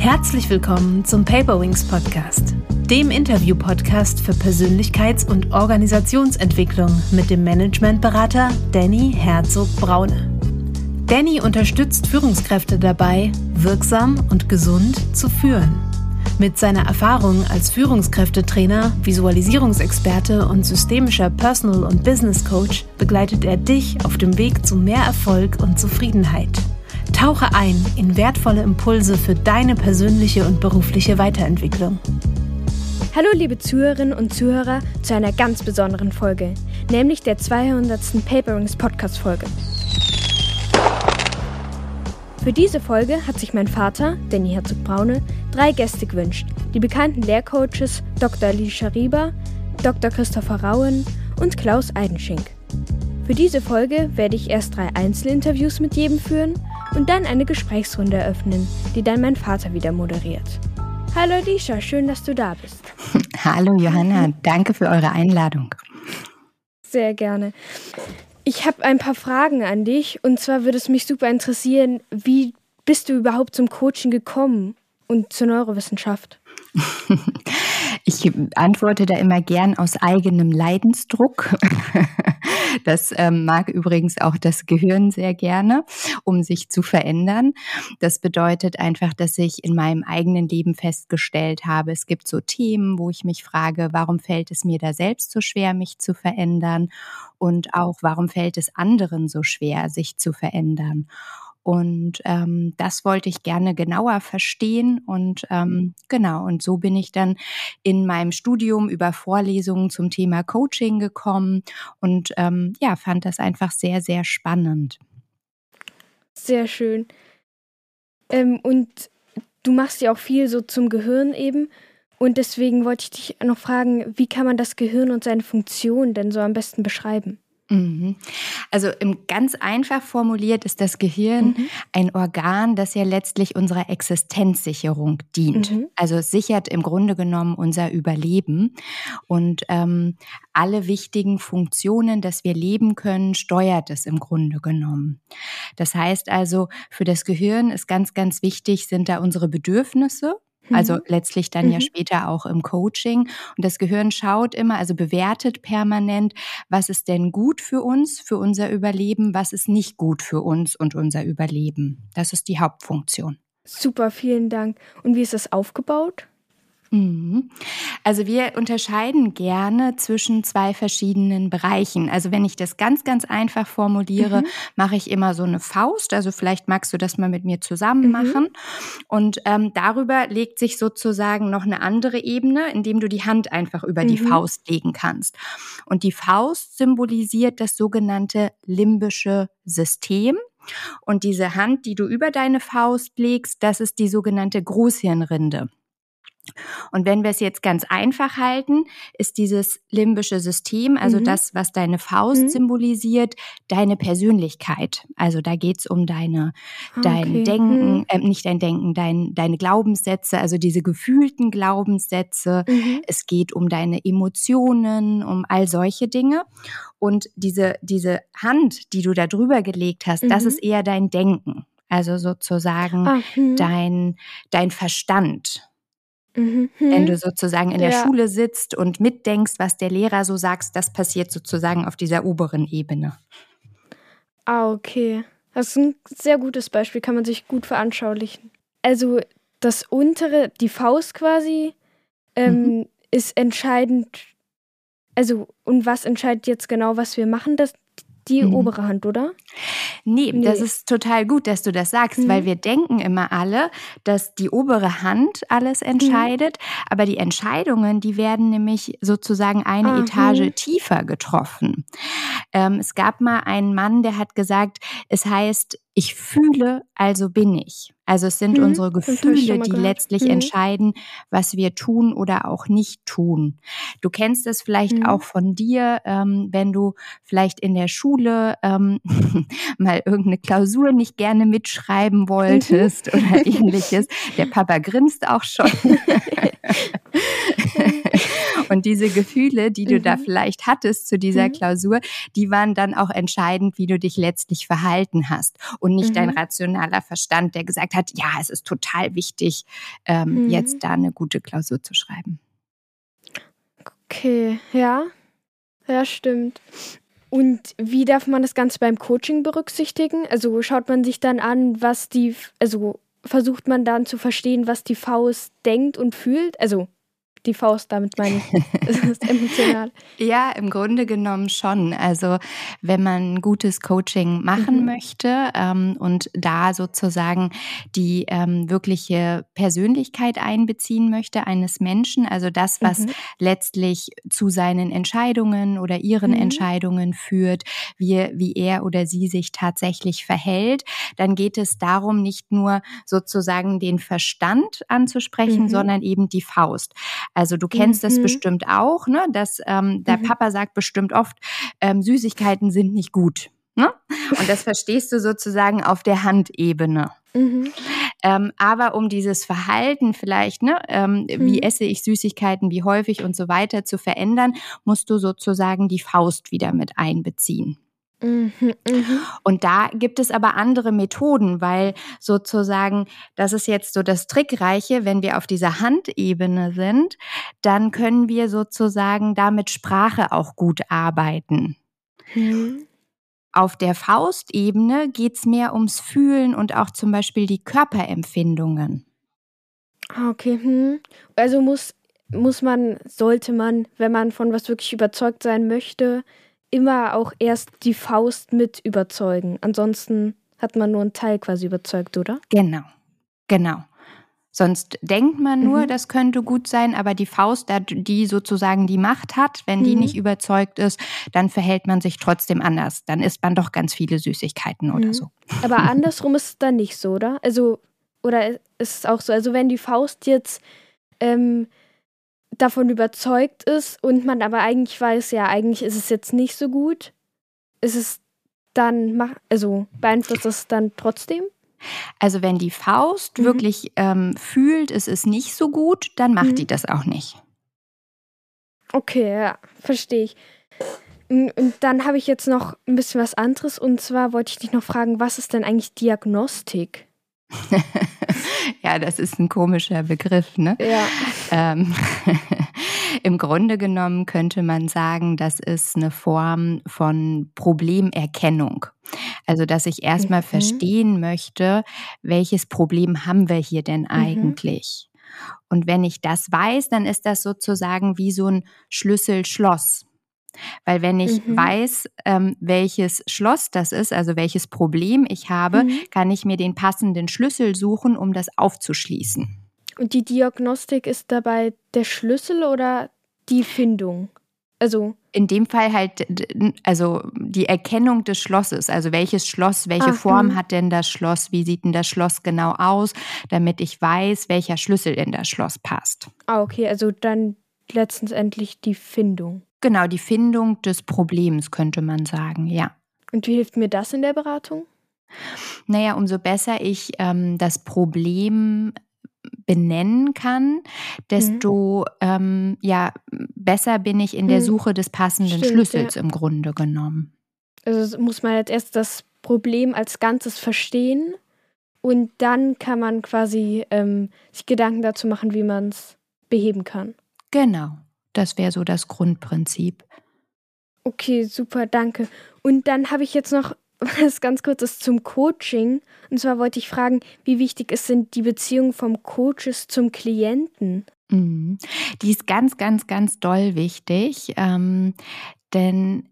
Herzlich willkommen zum Paperwings Podcast, dem Interview-Podcast für Persönlichkeits- und Organisationsentwicklung mit dem Managementberater Danny Herzog-Braune. Danny unterstützt Führungskräfte dabei, wirksam und gesund zu führen. Mit seiner Erfahrung als Führungskräftetrainer, Visualisierungsexperte und systemischer Personal- und Business Coach begleitet er dich auf dem Weg zu mehr Erfolg und Zufriedenheit. Tauche ein in wertvolle Impulse für deine persönliche und berufliche Weiterentwicklung. Hallo liebe Zuhörerinnen und Zuhörer zu einer ganz besonderen Folge, nämlich der 200. Paperwings Podcast-Folge. Für diese Folge hat sich mein Vater, Danny Herzog-Braune, 3 Gäste gewünscht. Die bekannten Lehrcoaches Dr. Alicia Rieber, Dr. Christopher Rauen und Klaus Eidenschink. Für diese Folge werde ich erst 3 Einzelinterviews mit jedem führen und dann eine Gesprächsrunde eröffnen, die dann mein Vater wieder moderiert. Hallo Alicia, schön, dass du da bist. Hallo Johanna, danke für eure Einladung. Sehr gerne. Ich habe ein paar Fragen an dich und zwar würde es mich super interessieren, wie bist du überhaupt zum Coaching gekommen und zur Neurowissenschaft? Ich antworte da immer gern aus eigenem Leidensdruck. Das mag übrigens auch das Gehirn sehr gerne, um sich zu verändern. Das bedeutet einfach, dass ich in meinem eigenen Leben festgestellt habe, es gibt so Themen, wo ich mich frage, warum fällt es mir da selbst so schwer, mich zu verändern? Und auch, warum fällt es anderen so schwer, sich zu verändern? Und das wollte ich gerne genauer verstehen und und so bin ich dann in meinem Studium über Vorlesungen zum Thema Coaching gekommen und fand das einfach sehr, sehr spannend. Sehr schön. Und du machst ja auch viel so zum Gehirn eben und deswegen wollte ich dich noch fragen, wie kann man das Gehirn und seine Funktion denn so am besten beschreiben? Also ganz einfach formuliert ist das Gehirn ein Organ, das ja letztlich unserer Existenzsicherung dient. Also es sichert im Grunde genommen unser Überleben und alle wichtigen Funktionen, dass wir leben können, steuert es im Grunde genommen. Das heißt also, für das Gehirn ist ganz, ganz wichtig, sind da unsere Bedürfnisse. Also letztlich dann ja später auch im Coaching. Und das Gehirn schaut immer, also bewertet permanent, was ist denn gut für uns, für unser Überleben, was ist nicht gut für uns und unser Überleben. Das ist die Hauptfunktion. Super, vielen Dank. Und wie ist das aufgebaut? Also wir unterscheiden gerne zwischen 2 verschiedenen Bereichen. Also wenn ich das ganz, ganz einfach formuliere, mache ich immer so eine Faust. Also vielleicht magst du das mal mit mir zusammen machen. Und darüber legt sich sozusagen noch eine andere Ebene, indem du die Hand einfach über die Faust legen kannst. Und die Faust symbolisiert das sogenannte limbische System. Und diese Hand, die du über deine Faust legst, das ist die sogenannte Großhirnrinde. Und wenn wir es jetzt ganz einfach halten, ist dieses limbische System, also das, was deine Faust symbolisiert, deine Persönlichkeit. Also da geht's um dein Denken, nicht dein Denken, deine Glaubenssätze, also diese gefühlten Glaubenssätze. Es geht um deine Emotionen, um all solche Dinge. Und diese Hand, die du da drüber gelegt hast, das ist eher dein Denken. Also sozusagen dein Verstand. Wenn du sozusagen in der Schule sitzt und mitdenkst, was der Lehrer so sagt, das passiert sozusagen auf dieser oberen Ebene. Okay. Das ist ein sehr gutes Beispiel, kann man sich gut veranschaulichen. Also das untere, die Faust quasi, ist entscheidend. Also und was entscheidet jetzt genau, was wir machen? Die obere Hand, oder? Nee, das ist total gut, dass du das sagst, weil wir denken immer alle, dass die obere Hand alles entscheidet, aber die Entscheidungen, die werden nämlich sozusagen eine Etage tiefer getroffen. Es gab mal einen Mann, der hat gesagt, es heißt, ich fühle, also bin ich. Also es sind unsere Gefühle, die letztlich entscheiden, was wir tun oder auch nicht tun. Du kennst es vielleicht auch von dir, wenn du vielleicht in der Schule mal irgendeine Klausur nicht gerne mitschreiben wolltest oder ähnliches. Der Papa grinst auch schon. Und diese Gefühle, die du da vielleicht hattest zu dieser Klausur, die waren dann auch entscheidend, wie du dich letztlich verhalten hast. Und nicht dein rationaler Verstand, der gesagt hat, ja, es ist total wichtig, jetzt da eine gute Klausur zu schreiben. Okay, ja. Ja, stimmt. Und wie darf man das Ganze beim Coaching berücksichtigen? Also schaut man sich dann an, versucht man dann zu verstehen, was die Faust denkt und fühlt? Also die Faust, damit meine ich, das ist emotional. Ja, im Grunde genommen schon. Also wenn man gutes Coaching machen möchte und da sozusagen die wirkliche Persönlichkeit einbeziehen möchte eines Menschen, also das, was letztlich zu seinen Entscheidungen oder ihren Entscheidungen führt, wie er oder sie sich tatsächlich verhält, dann geht es darum, nicht nur sozusagen den Verstand anzusprechen, sondern eben die Faust. Also du kennst das bestimmt auch, ne? Dass der Papa sagt bestimmt oft, Süßigkeiten sind nicht gut. Ne? Und das verstehst du sozusagen auf der Handebene. Aber um dieses Verhalten vielleicht, wie esse ich Süßigkeiten, wie häufig und so weiter zu verändern, musst du sozusagen die Faust wieder mit einbeziehen. Und da gibt es aber andere Methoden, weil sozusagen, das ist jetzt so das Trickreiche, wenn wir auf dieser Handebene sind, dann können wir sozusagen da mit Sprache auch gut arbeiten. Auf der Faustebene geht es mehr ums Fühlen und auch zum Beispiel die Körperempfindungen. Okay, also sollte man, wenn man von was wirklich überzeugt sein möchte, immer auch erst die Faust mit überzeugen. Ansonsten hat man nur einen Teil quasi überzeugt, oder? Genau. Sonst denkt man nur, das könnte gut sein, aber die Faust, die sozusagen die Macht hat, wenn die nicht überzeugt ist, dann verhält man sich trotzdem anders. Dann isst man doch ganz viele Süßigkeiten oder so. Aber andersrum ist es dann nicht so, oder? Also, oder ist es auch so? Also wenn die Faust jetzt davon überzeugt ist und man aber eigentlich weiß, ja, eigentlich ist es jetzt nicht so gut, ist es dann, beeinflusst es dann trotzdem? Also wenn die Faust wirklich fühlt, es ist nicht so gut, dann macht die das auch nicht. Okay, ja, verstehe ich. Und dann habe ich jetzt noch ein bisschen was anderes, und zwar wollte ich dich noch fragen, was ist denn eigentlich Diagnostik? Ja, das ist ein komischer Begriff, ne? Ja. Im Grunde genommen könnte man sagen, das ist eine Form von Problemerkennung. Also, dass ich erstmal verstehen möchte, welches Problem haben wir hier denn eigentlich? Und wenn ich das weiß, dann ist das sozusagen wie so ein Schlüssel-Schloss. Weil wenn ich weiß, welches Schloss das ist, also welches Problem ich habe, kann ich mir den passenden Schlüssel suchen, um das aufzuschließen. Und die Diagnostik ist dabei der Schlüssel oder die Findung? Also in dem Fall halt, also die Erkennung des Schlosses, also welches Schloss, welche Form hat denn das Schloss, wie sieht denn das Schloss genau aus, damit ich weiß, welcher Schlüssel in das Schloss passt. Okay, also dann letztendlich die Findung. Genau, die Findung des Problems, könnte man sagen, ja. Und wie hilft mir das in der Beratung? Naja, umso besser ich das Problem benennen kann, desto besser bin ich in der Suche des passenden Schlüssels im Grunde genommen. Also muss man jetzt erst das Problem als Ganzes verstehen und dann kann man quasi sich Gedanken dazu machen, wie man es beheben kann. Genau. Das wäre so das Grundprinzip. Okay, super, danke. Und dann habe ich jetzt noch was ganz Kurzes zum Coaching. Und zwar wollte ich fragen, wie wichtig ist denn die Beziehung vom Coaches zum Klienten? Die ist ganz, ganz, ganz doll wichtig, denn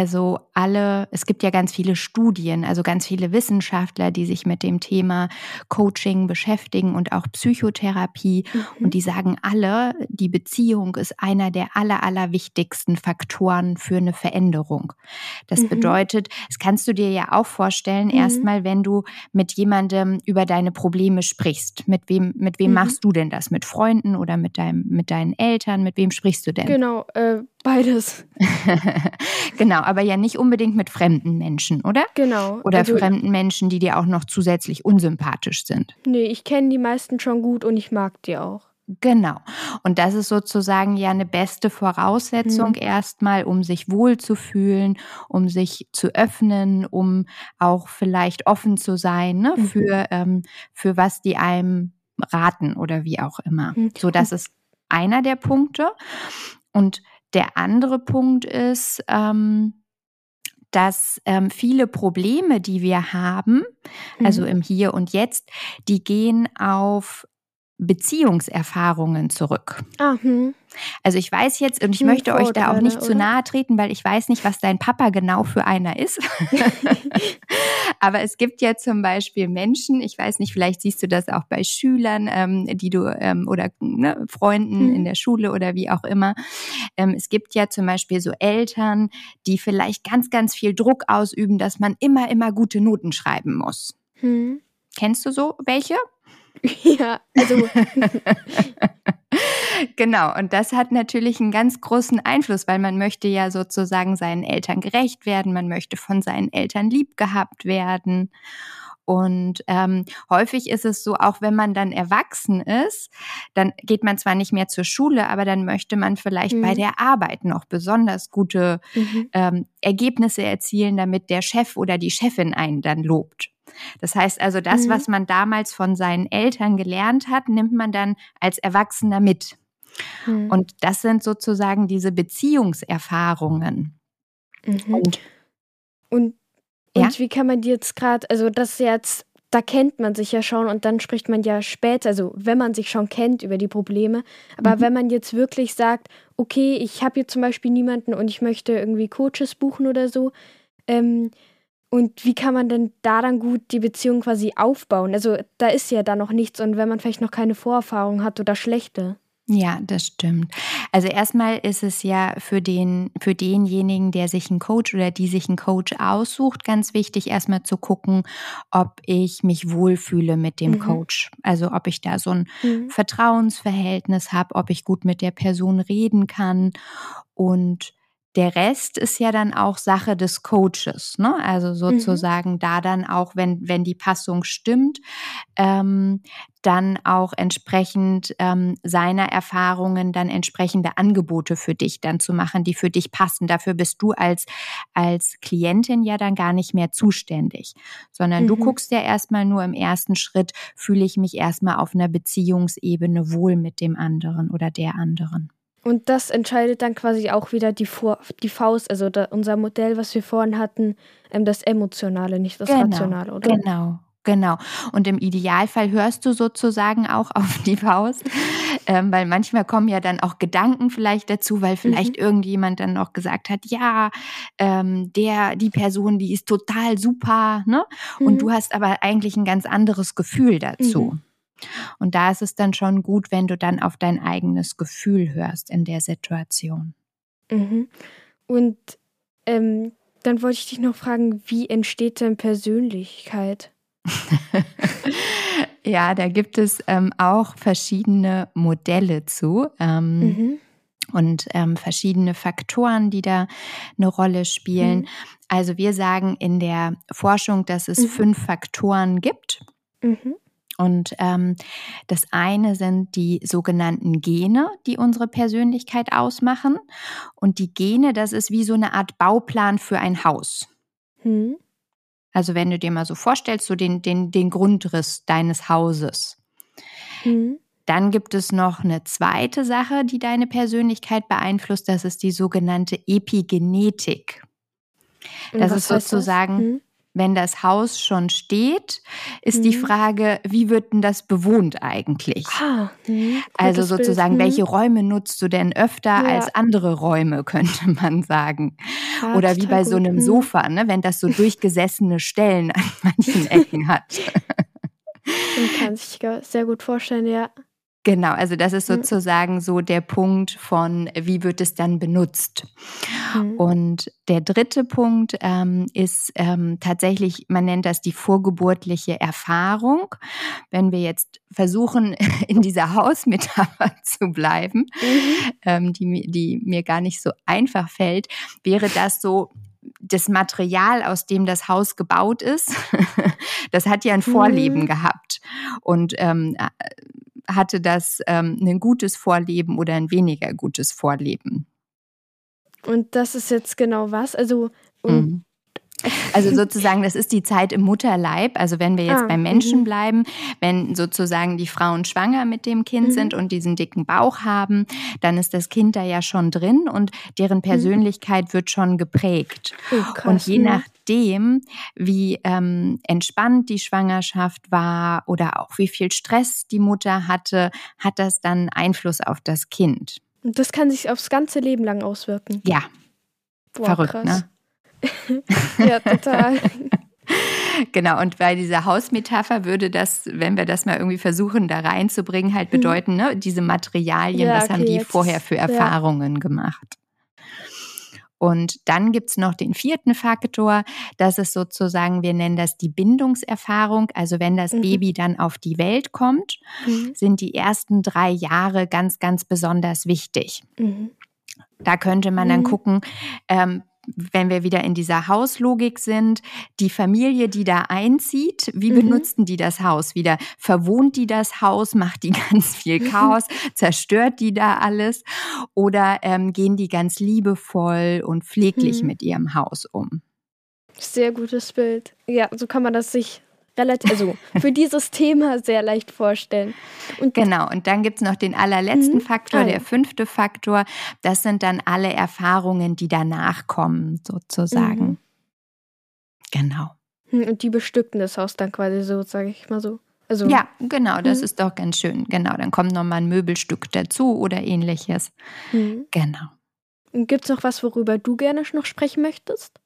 es gibt ja ganz viele Studien, also ganz viele Wissenschaftler, die sich mit dem Thema Coaching beschäftigen und auch Psychotherapie. Und die sagen alle, die Beziehung ist einer der allerwichtigsten Faktoren für eine Veränderung. Das bedeutet, das kannst du dir ja auch vorstellen, erstmal, wenn du mit jemandem über deine Probleme sprichst. Mit wem machst du denn das? Mit Freunden oder mit deinen Eltern? Mit wem sprichst du denn? Genau, beides. Genau, aber ja nicht unbedingt mit fremden Menschen, oder? Genau. Oder fremden Menschen, die dir auch noch zusätzlich unsympathisch sind. Nee, ich kenne die meisten schon gut und ich mag die auch. Genau. Und das ist sozusagen ja eine beste Voraussetzung erstmal, um sich wohlzufühlen, um sich zu öffnen, um auch vielleicht offen zu sein, ne, für was die einem raten oder wie auch immer. So, das ist einer der Punkte. Und der andere Punkt ist, dass viele Probleme, die wir haben, also im Hier und Jetzt, die gehen auf Beziehungserfahrungen zurück. Also ich weiß jetzt, und ich möchte euch da auch nicht zu nahe treten, weil ich weiß nicht, was dein Papa genau für einer ist. Aber es gibt ja zum Beispiel Menschen, ich weiß nicht, vielleicht siehst du das auch bei Schülern, die du oder Freunden in der Schule oder wie auch immer. Es gibt ja zum Beispiel so Eltern, die vielleicht ganz, ganz viel Druck ausüben, dass man immer gute Noten schreiben muss. Kennst du so welche? Ja, also genau, und das hat natürlich einen ganz großen Einfluss, weil man möchte ja sozusagen seinen Eltern gerecht werden, man möchte von seinen Eltern lieb gehabt werden. Und häufig ist es so, auch wenn man dann erwachsen ist, dann geht man zwar nicht mehr zur Schule, aber dann möchte man vielleicht bei der Arbeit noch besonders gute Ergebnisse erzielen, damit der Chef oder die Chefin einen dann lobt. Das heißt also, das, was man damals von seinen Eltern gelernt hat, nimmt man dann als Erwachsener mit. Und das sind sozusagen diese Beziehungserfahrungen. Und wie kann man die jetzt gerade, also das jetzt, da kennt man sich ja schon und dann spricht man ja später, also wenn man sich schon kennt über die Probleme, aber wenn man jetzt wirklich sagt, okay, ich habe jetzt zum Beispiel niemanden und ich möchte irgendwie Coaches buchen oder so, und wie kann man denn da dann gut die Beziehung quasi aufbauen? Also da ist ja da noch nichts und wenn man vielleicht noch keine Vorerfahrung hat oder schlechte. Ja, das stimmt. Also erstmal ist es ja für denjenigen, der sich einen Coach oder die sich einen Coach aussucht, ganz wichtig, erstmal zu gucken, ob ich mich wohlfühle mit dem Coach. Also ob ich da so ein Vertrauensverhältnis habe, ob ich gut mit der Person reden kann. Und der Rest ist ja dann auch Sache des Coaches, ne? Also sozusagen da dann auch, wenn die Passung stimmt, dann auch entsprechend seiner Erfahrungen dann entsprechende Angebote für dich dann zu machen, die für dich passen. Dafür bist du als Klientin ja dann gar nicht mehr zuständig, sondern du guckst ja erstmal nur im ersten Schritt, fühle ich mich erstmal auf einer Beziehungsebene wohl mit dem anderen oder der anderen. Und das entscheidet dann quasi auch wieder die Faust, also unser Modell, was wir vorhin hatten, das Emotionale, nicht das Rationale, oder? Genau. Und im Idealfall hörst du sozusagen auch auf die Faust, weil manchmal kommen ja dann auch Gedanken vielleicht dazu, weil vielleicht irgendjemand dann noch gesagt hat, ja, die Person, die ist total super, ne? Und du hast aber eigentlich ein ganz anderes Gefühl dazu. Und da ist es dann schon gut, wenn du dann auf dein eigenes Gefühl hörst in der Situation. Und dann wollte ich dich noch fragen, wie entsteht denn Persönlichkeit? Ja, da gibt es auch verschiedene Modelle zu. Und verschiedene Faktoren, die da eine Rolle spielen. Also wir sagen in der Forschung, dass es 5 Faktoren gibt. Und das eine sind die sogenannten Gene, die unsere Persönlichkeit ausmachen. Und die Gene, das ist wie so eine Art Bauplan für ein Haus. Also wenn du dir mal so vorstellst, so den Grundriss deines Hauses. Dann gibt es noch eine zweite Sache, die deine Persönlichkeit beeinflusst. Das ist die sogenannte Epigenetik. Das ist sozusagen, wenn das Haus schon steht, ist die Frage, wie wird denn das bewohnt eigentlich? Also sozusagen, welche Räume nutzt du denn öfter als andere Räume, könnte man sagen. Oder wie bei so einem Sofa, ne, wenn das so durchgesessene Stellen an manchen Ecken hat. Man kann sich sehr gut vorstellen, ja. Genau, also das ist sozusagen so der Punkt von, wie wird es dann benutzt. Und der dritte Punkt ist tatsächlich, man nennt das die vorgeburtliche Erfahrung. Wenn wir jetzt versuchen, in dieser Hausmetapher zu bleiben, die mir gar nicht so einfach fällt, wäre das so, das Material, aus dem das Haus gebaut ist, das hat ja ein Vorleben gehabt und hatte das ein gutes Vorleben oder ein weniger gutes Vorleben. Und das ist jetzt genau was? Also sozusagen, das ist die Zeit im Mutterleib. Also wenn wir jetzt beim Menschen bleiben, wenn sozusagen die Frauen schwanger mit dem Kind sind und diesen dicken Bauch haben, dann ist das Kind da ja schon drin und deren Persönlichkeit wird schon geprägt. Oh, krass. Und je nachdem, wie entspannt die Schwangerschaft war oder auch wie viel Stress die Mutter hatte, hat das dann Einfluss auf das Kind. Und das kann sich aufs ganze Leben lang auswirken. Ja, boah, verrückt, krass. ne? Ja, total. Genau, und bei dieser Hausmetapher würde das, wenn wir das mal irgendwie versuchen, da reinzubringen, halt bedeuten, ne, diese Materialien, was haben die vorher für Erfahrungen gemacht? Und dann gibt's noch den 4. Faktor, das ist sozusagen, wir nennen das die Bindungserfahrung. Also wenn das Baby dann auf die Welt kommt, sind die ersten 3 Jahre ganz, ganz besonders wichtig. Da könnte man dann gucken, wenn wir wieder in dieser Hauslogik sind, die Familie, die da einzieht, wie benutzen die das Haus wieder? Verwohnt die das Haus? Macht die ganz viel Chaos? Zerstört die da alles? Oder gehen die ganz liebevoll und pfleglich mit ihrem Haus um? Sehr gutes Bild. Ja, so kann man das sich für dieses Thema sehr leicht vorstellen. Und genau, und dann gibt's noch den allerletzten Faktor, der 5. Faktor. Das sind dann alle Erfahrungen, die danach kommen, sozusagen. Genau. Und die bestückten das Haus dann quasi so, sage ich mal so. Also, ja, genau, das ist doch ganz schön. Genau, dann kommt nochmal ein Möbelstück dazu oder ähnliches. Genau. Und gibt's noch was, worüber du gerne noch sprechen möchtest?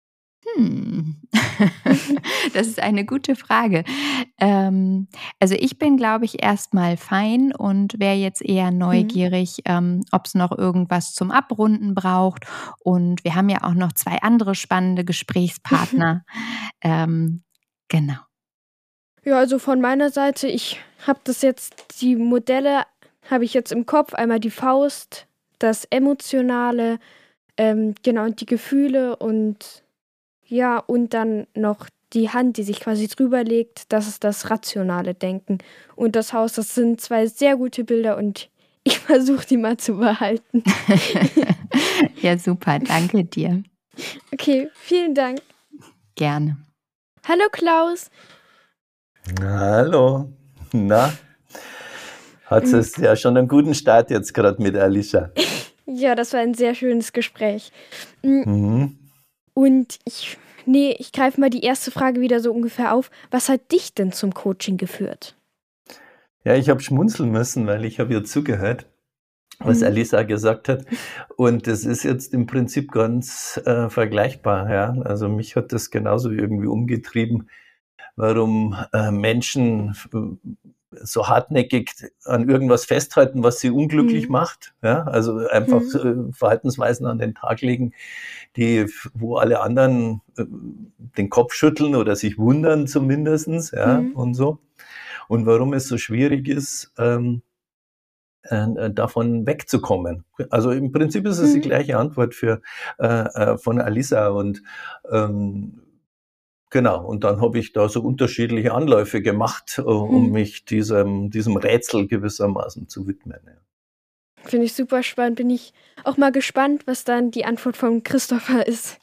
Das ist eine gute Frage. Also ich bin, glaube ich, erstmal fein und wäre jetzt eher neugierig, ob es noch irgendwas zum Abrunden braucht. Und wir haben ja auch noch 2 andere spannende Gesprächspartner. Genau. Ja, also von meiner Seite, ich habe die Modelle habe ich jetzt im Kopf. Einmal die Faust, das Emotionale, genau, und die Gefühle und ja, und dann noch die Hand, die sich quasi drüber legt, das ist das rationale Denken. Und das Haus, das sind 2 sehr gute Bilder und ich versuche die mal zu behalten. Ja, super, danke dir. Okay, vielen Dank. Gerne. Hallo Klaus. Hallo. Na, hat es ja schon einen guten Start jetzt gerade mit Alicia. Ja, das war ein sehr schönes Gespräch. Und ich greife mal die erste Frage wieder so ungefähr auf. Was hat dich denn zum Coaching geführt? Ja, ich habe schmunzeln müssen, weil ich habe ihr zugehört, was Alisa gesagt hat. Und das ist jetzt im Prinzip ganz vergleichbar. Ja? Also mich hat das genauso irgendwie umgetrieben, warum Menschen so hartnäckig an irgendwas festhalten, was sie unglücklich macht. Ja? Also einfach Verhaltensweisen an den Tag legen, wo alle anderen den Kopf schütteln oder sich wundern zumindestens, ja, und so. Und warum es so schwierig ist, davon wegzukommen. Also im Prinzip ist es die gleiche Antwort von Alisa und genau, und dann habe ich da so unterschiedliche Anläufe gemacht, um mich diesem Rätsel gewissermaßen zu widmen. Ja. Finde ich super spannend. Bin ich auch mal gespannt, was dann die Antwort von Christopher ist.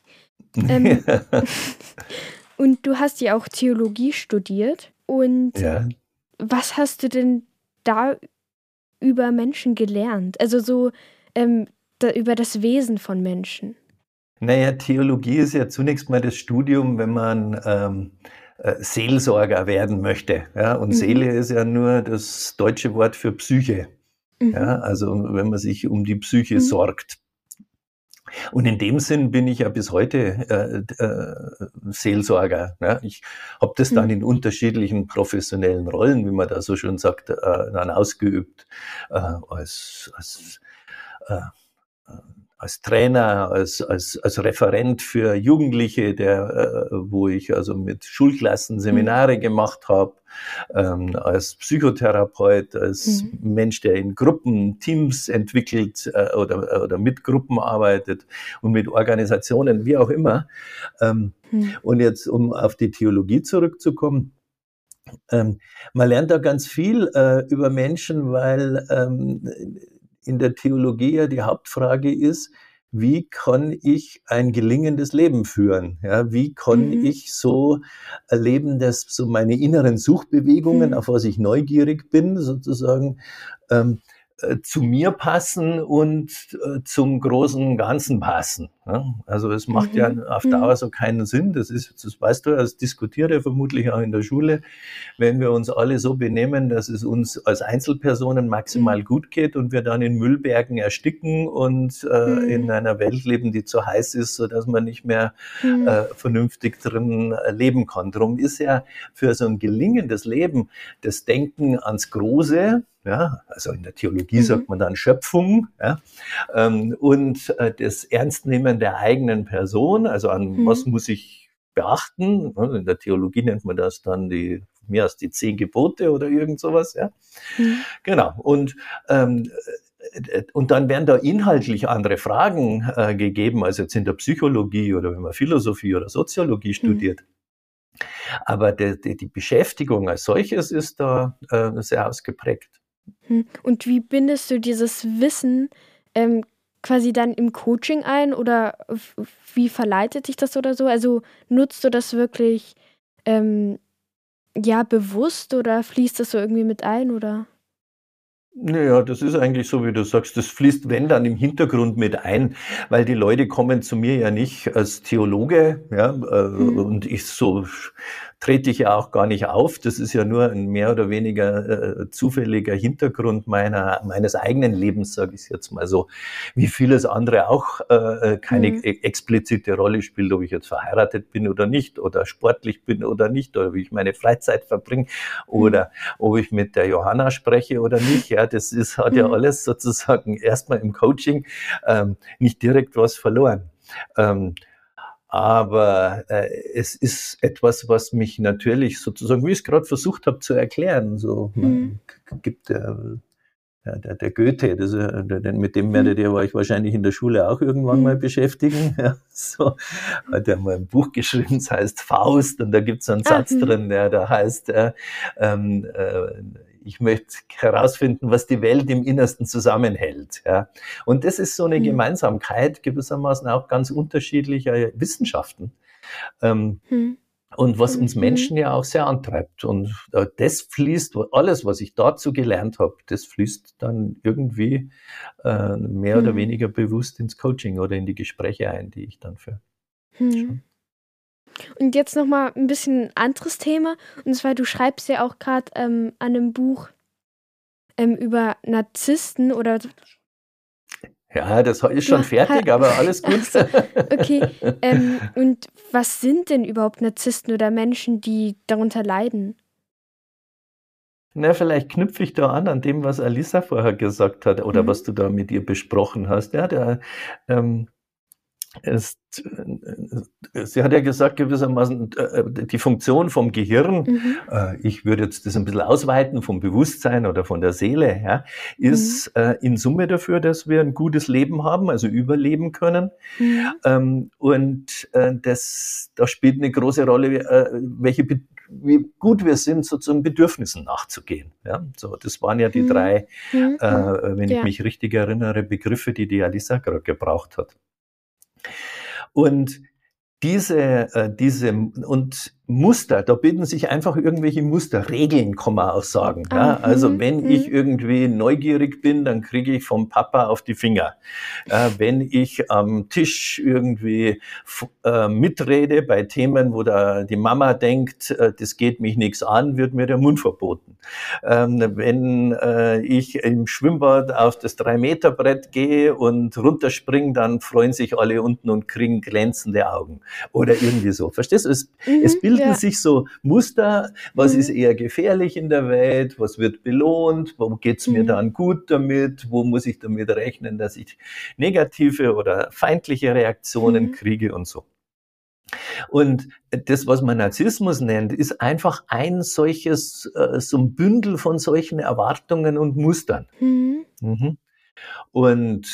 Und du hast ja auch Theologie studiert. Und was hast du denn da über Menschen gelernt? Also so über das Wesen von Menschen. Naja, Theologie ist ja zunächst mal das Studium, wenn man Seelsorger werden möchte. Ja? Und Seele ist ja nur das deutsche Wort für Psyche. Ja? Also wenn man sich um die Psyche sorgt. Und in dem Sinn bin ich ja bis heute Seelsorger. Ja? Ich habe das dann in unterschiedlichen professionellen Rollen, wie man da so schön sagt, dann ausgeübt. Als Trainer, als Referent für Jugendliche, wo ich also mit Schulklassen Seminare gemacht habe, als Psychotherapeut, als Mensch, der in Gruppen, Teams entwickelt oder mit Gruppen arbeitet und mit Organisationen, wie auch immer. Und jetzt, um auf die Theologie zurückzukommen, Man lernt da ganz viel über Menschen, weil in der Theologie ja die Hauptfrage ist, wie kann ich ein gelingendes Leben führen? Ja, wie kann ich so erleben, dass so meine inneren Suchbewegungen, auf was ich neugierig bin, sozusagen, zu mir passen und zum großen Ganzen passen. Ja? Also es macht ja auf Dauer so keinen Sinn. Das weißt du, das diskutiert ja vermutlich auch in der Schule, wenn wir uns alle so benehmen, dass es uns als Einzelpersonen maximal gut geht und wir dann in Müllbergen ersticken und in einer Welt leben, die zu heiß ist, sodass man nicht mehr vernünftig drin leben kann. Darum ist ja für so ein gelingendes Leben das Denken ans Große, ja, also in der Theologie sagt man dann Schöpfung, ja, und das Ernstnehmen der eigenen Person, also an was muss ich beachten. In der Theologie nennt man das dann mehr als die 10 Gebote oder irgend sowas, ja. Genau. Und dann werden da inhaltlich andere Fragen gegeben, als jetzt in der Psychologie oder wenn man Philosophie oder Soziologie studiert. Aber die Beschäftigung als solches ist da sehr ausgeprägt. Und wie bindest du dieses Wissen quasi dann im Coaching ein oder wie verleitet dich das oder so? Also nutzt du das wirklich bewusst oder fließt das so irgendwie mit ein oder? Naja, das ist eigentlich so, wie du sagst, das fließt, wenn dann im Hintergrund mit ein, weil die Leute kommen zu mir ja nicht als Theologe, ja, und so trete ich ja auch gar nicht auf. Das ist ja nur ein mehr oder weniger zufälliger Hintergrund meines eigenen Lebens, sage ich jetzt mal so, wie vieles andere auch keine explizite Rolle spielt, ob ich jetzt verheiratet bin oder nicht, oder sportlich bin oder nicht, oder wie ich meine Freizeit verbringe, oder ob ich mit der Johanna spreche oder nicht. Ja, hat ja alles sozusagen erstmal im Coaching nicht direkt was verloren. Aber es ist etwas, was mich natürlich sozusagen, wie ich es gerade versucht habe zu erklären, so gibt der Goethe, mit dem werdet ihr euch wahrscheinlich in der Schule auch irgendwann mal beschäftigen. Ja, so hat er mal ein Buch geschrieben, das heißt Faust, und da gibt es so einen Satz drin, der da heißt, ich möchte herausfinden, was die Welt im Innersten zusammenhält. Ja. Und das ist so eine Gemeinsamkeit gewissermaßen auch ganz unterschiedlicher Wissenschaften. Und was uns Menschen ja auch sehr antreibt. Und das fließt, alles, was ich dazu gelernt habe, das fließt dann irgendwie mehr oder weniger bewusst ins Coaching oder in die Gespräche ein, die ich dann führe. Und jetzt nochmal ein bisschen anderes Thema. Und zwar, du schreibst ja auch gerade an einem Buch über Narzissten oder... Ja, das ist schon fertig, aber alles gut. So, okay, und was sind denn überhaupt Narzissten oder Menschen, die darunter leiden? Na, vielleicht knüpfe ich da an dem, was Alissa vorher gesagt hat oder was du da mit ihr besprochen hast. Ja, sie hat ja gesagt, gewissermaßen die Funktion vom Gehirn, ich würde jetzt das ein bisschen ausweiten, vom Bewusstsein oder von der Seele, ja, ist in Summe dafür, dass wir ein gutes Leben haben, also überleben können. Und da spielt eine große Rolle, wie gut wir sind, sozusagen Bedürfnissen nachzugehen. Ja, so, das waren ja die 3, wenn ich mich richtig erinnere, Begriffe, die Alissa gerade gebraucht hat. Und diese und Muster, da bilden sich einfach irgendwelche Muster, Regeln kann man auch sagen. Ja? Also wenn ich irgendwie neugierig bin, dann kriege ich vom Papa auf die Finger. Wenn ich am Tisch irgendwie mitrede bei Themen, wo die Mama denkt, das geht mich nichts an, wird mir der Mund verboten. Wenn ich im Schwimmbad auf das 3-Meter-Brett gehe und runterspringe, dann freuen sich alle unten und kriegen glänzende Augen. Oder irgendwie so. Verstehst du? Es bilden sich so Muster, was ist eher gefährlich in der Welt, was wird belohnt, wo geht's mir dann gut damit, wo muss ich damit rechnen, dass ich negative oder feindliche Reaktionen kriege und so. Und das, was man Narzissmus nennt, ist einfach ein solches, so ein Bündel von solchen Erwartungen und Mustern. Und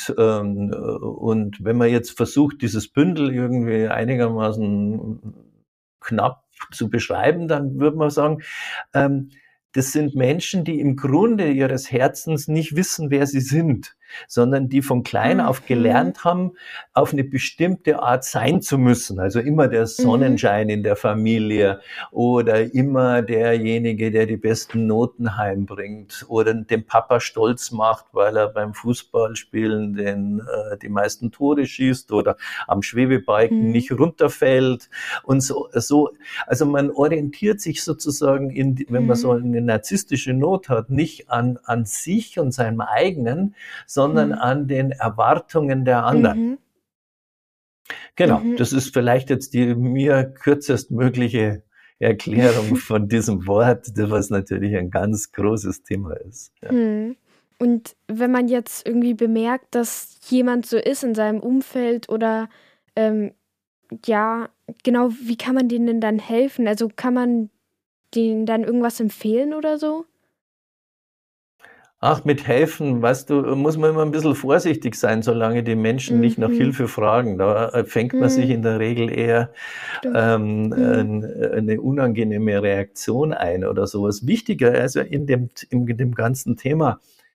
wenn man jetzt versucht, dieses Bündel irgendwie einigermaßen knapp zu beschreiben, dann würde man sagen, das sind Menschen, die im Grunde ihres Herzens nicht wissen, wer sie sind, sondern die von klein auf gelernt haben, auf eine bestimmte Art sein zu müssen. Also immer der Sonnenschein in der Familie oder immer derjenige, der die besten Noten heimbringt oder den Papa stolz macht, weil er beim Fußballspielen die meisten Tore schießt oder am Schwebebalken nicht runterfällt und so. Also man orientiert sich sozusagen, wenn man so eine narzisstische Not hat, nicht an sich und seinem eigenen, sondern an den Erwartungen der anderen. Genau, das ist vielleicht jetzt die mir kürzestmögliche Erklärung von diesem Wort, was natürlich ein ganz großes Thema ist. Ja. Und wenn man jetzt irgendwie bemerkt, dass jemand so ist in seinem Umfeld oder genau, wie kann man denen dann helfen? Also kann man denen dann irgendwas empfehlen oder so? Ach, mit helfen, weißt du, muss man immer ein bisschen vorsichtig sein, solange die Menschen nicht nach Hilfe fragen. Da fängt man sich in der Regel eher eine unangenehme Reaktion ein oder sowas. Wichtiger, also in dem ganzen Thema,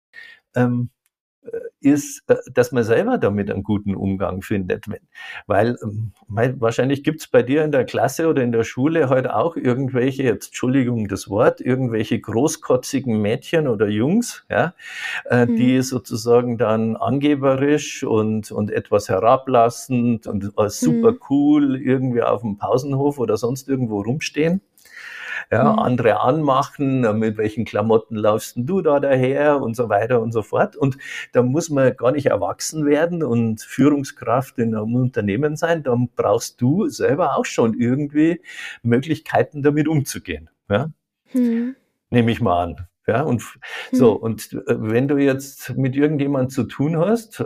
ist, dass man selber damit einen guten Umgang findet. Weil wahrscheinlich gibt's bei dir in der Klasse oder in der Schule heute auch irgendwelche, jetzt Entschuldigung das Wort, irgendwelche großkotzigen Mädchen oder Jungs, ja, die sozusagen dann angeberisch und etwas herablassend und super cool irgendwie auf dem Pausenhof oder sonst irgendwo rumstehen. Ja, andere anmachen, mit welchen Klamotten laufst denn du da daher und so weiter und so fort. Und da muss man gar nicht erwachsen werden und Führungskraft in einem Unternehmen sein. Da brauchst du selber auch schon irgendwie Möglichkeiten, damit umzugehen. Ja? Nehme ich mal an. Ja, und so, und wenn du jetzt mit irgendjemand zu tun hast,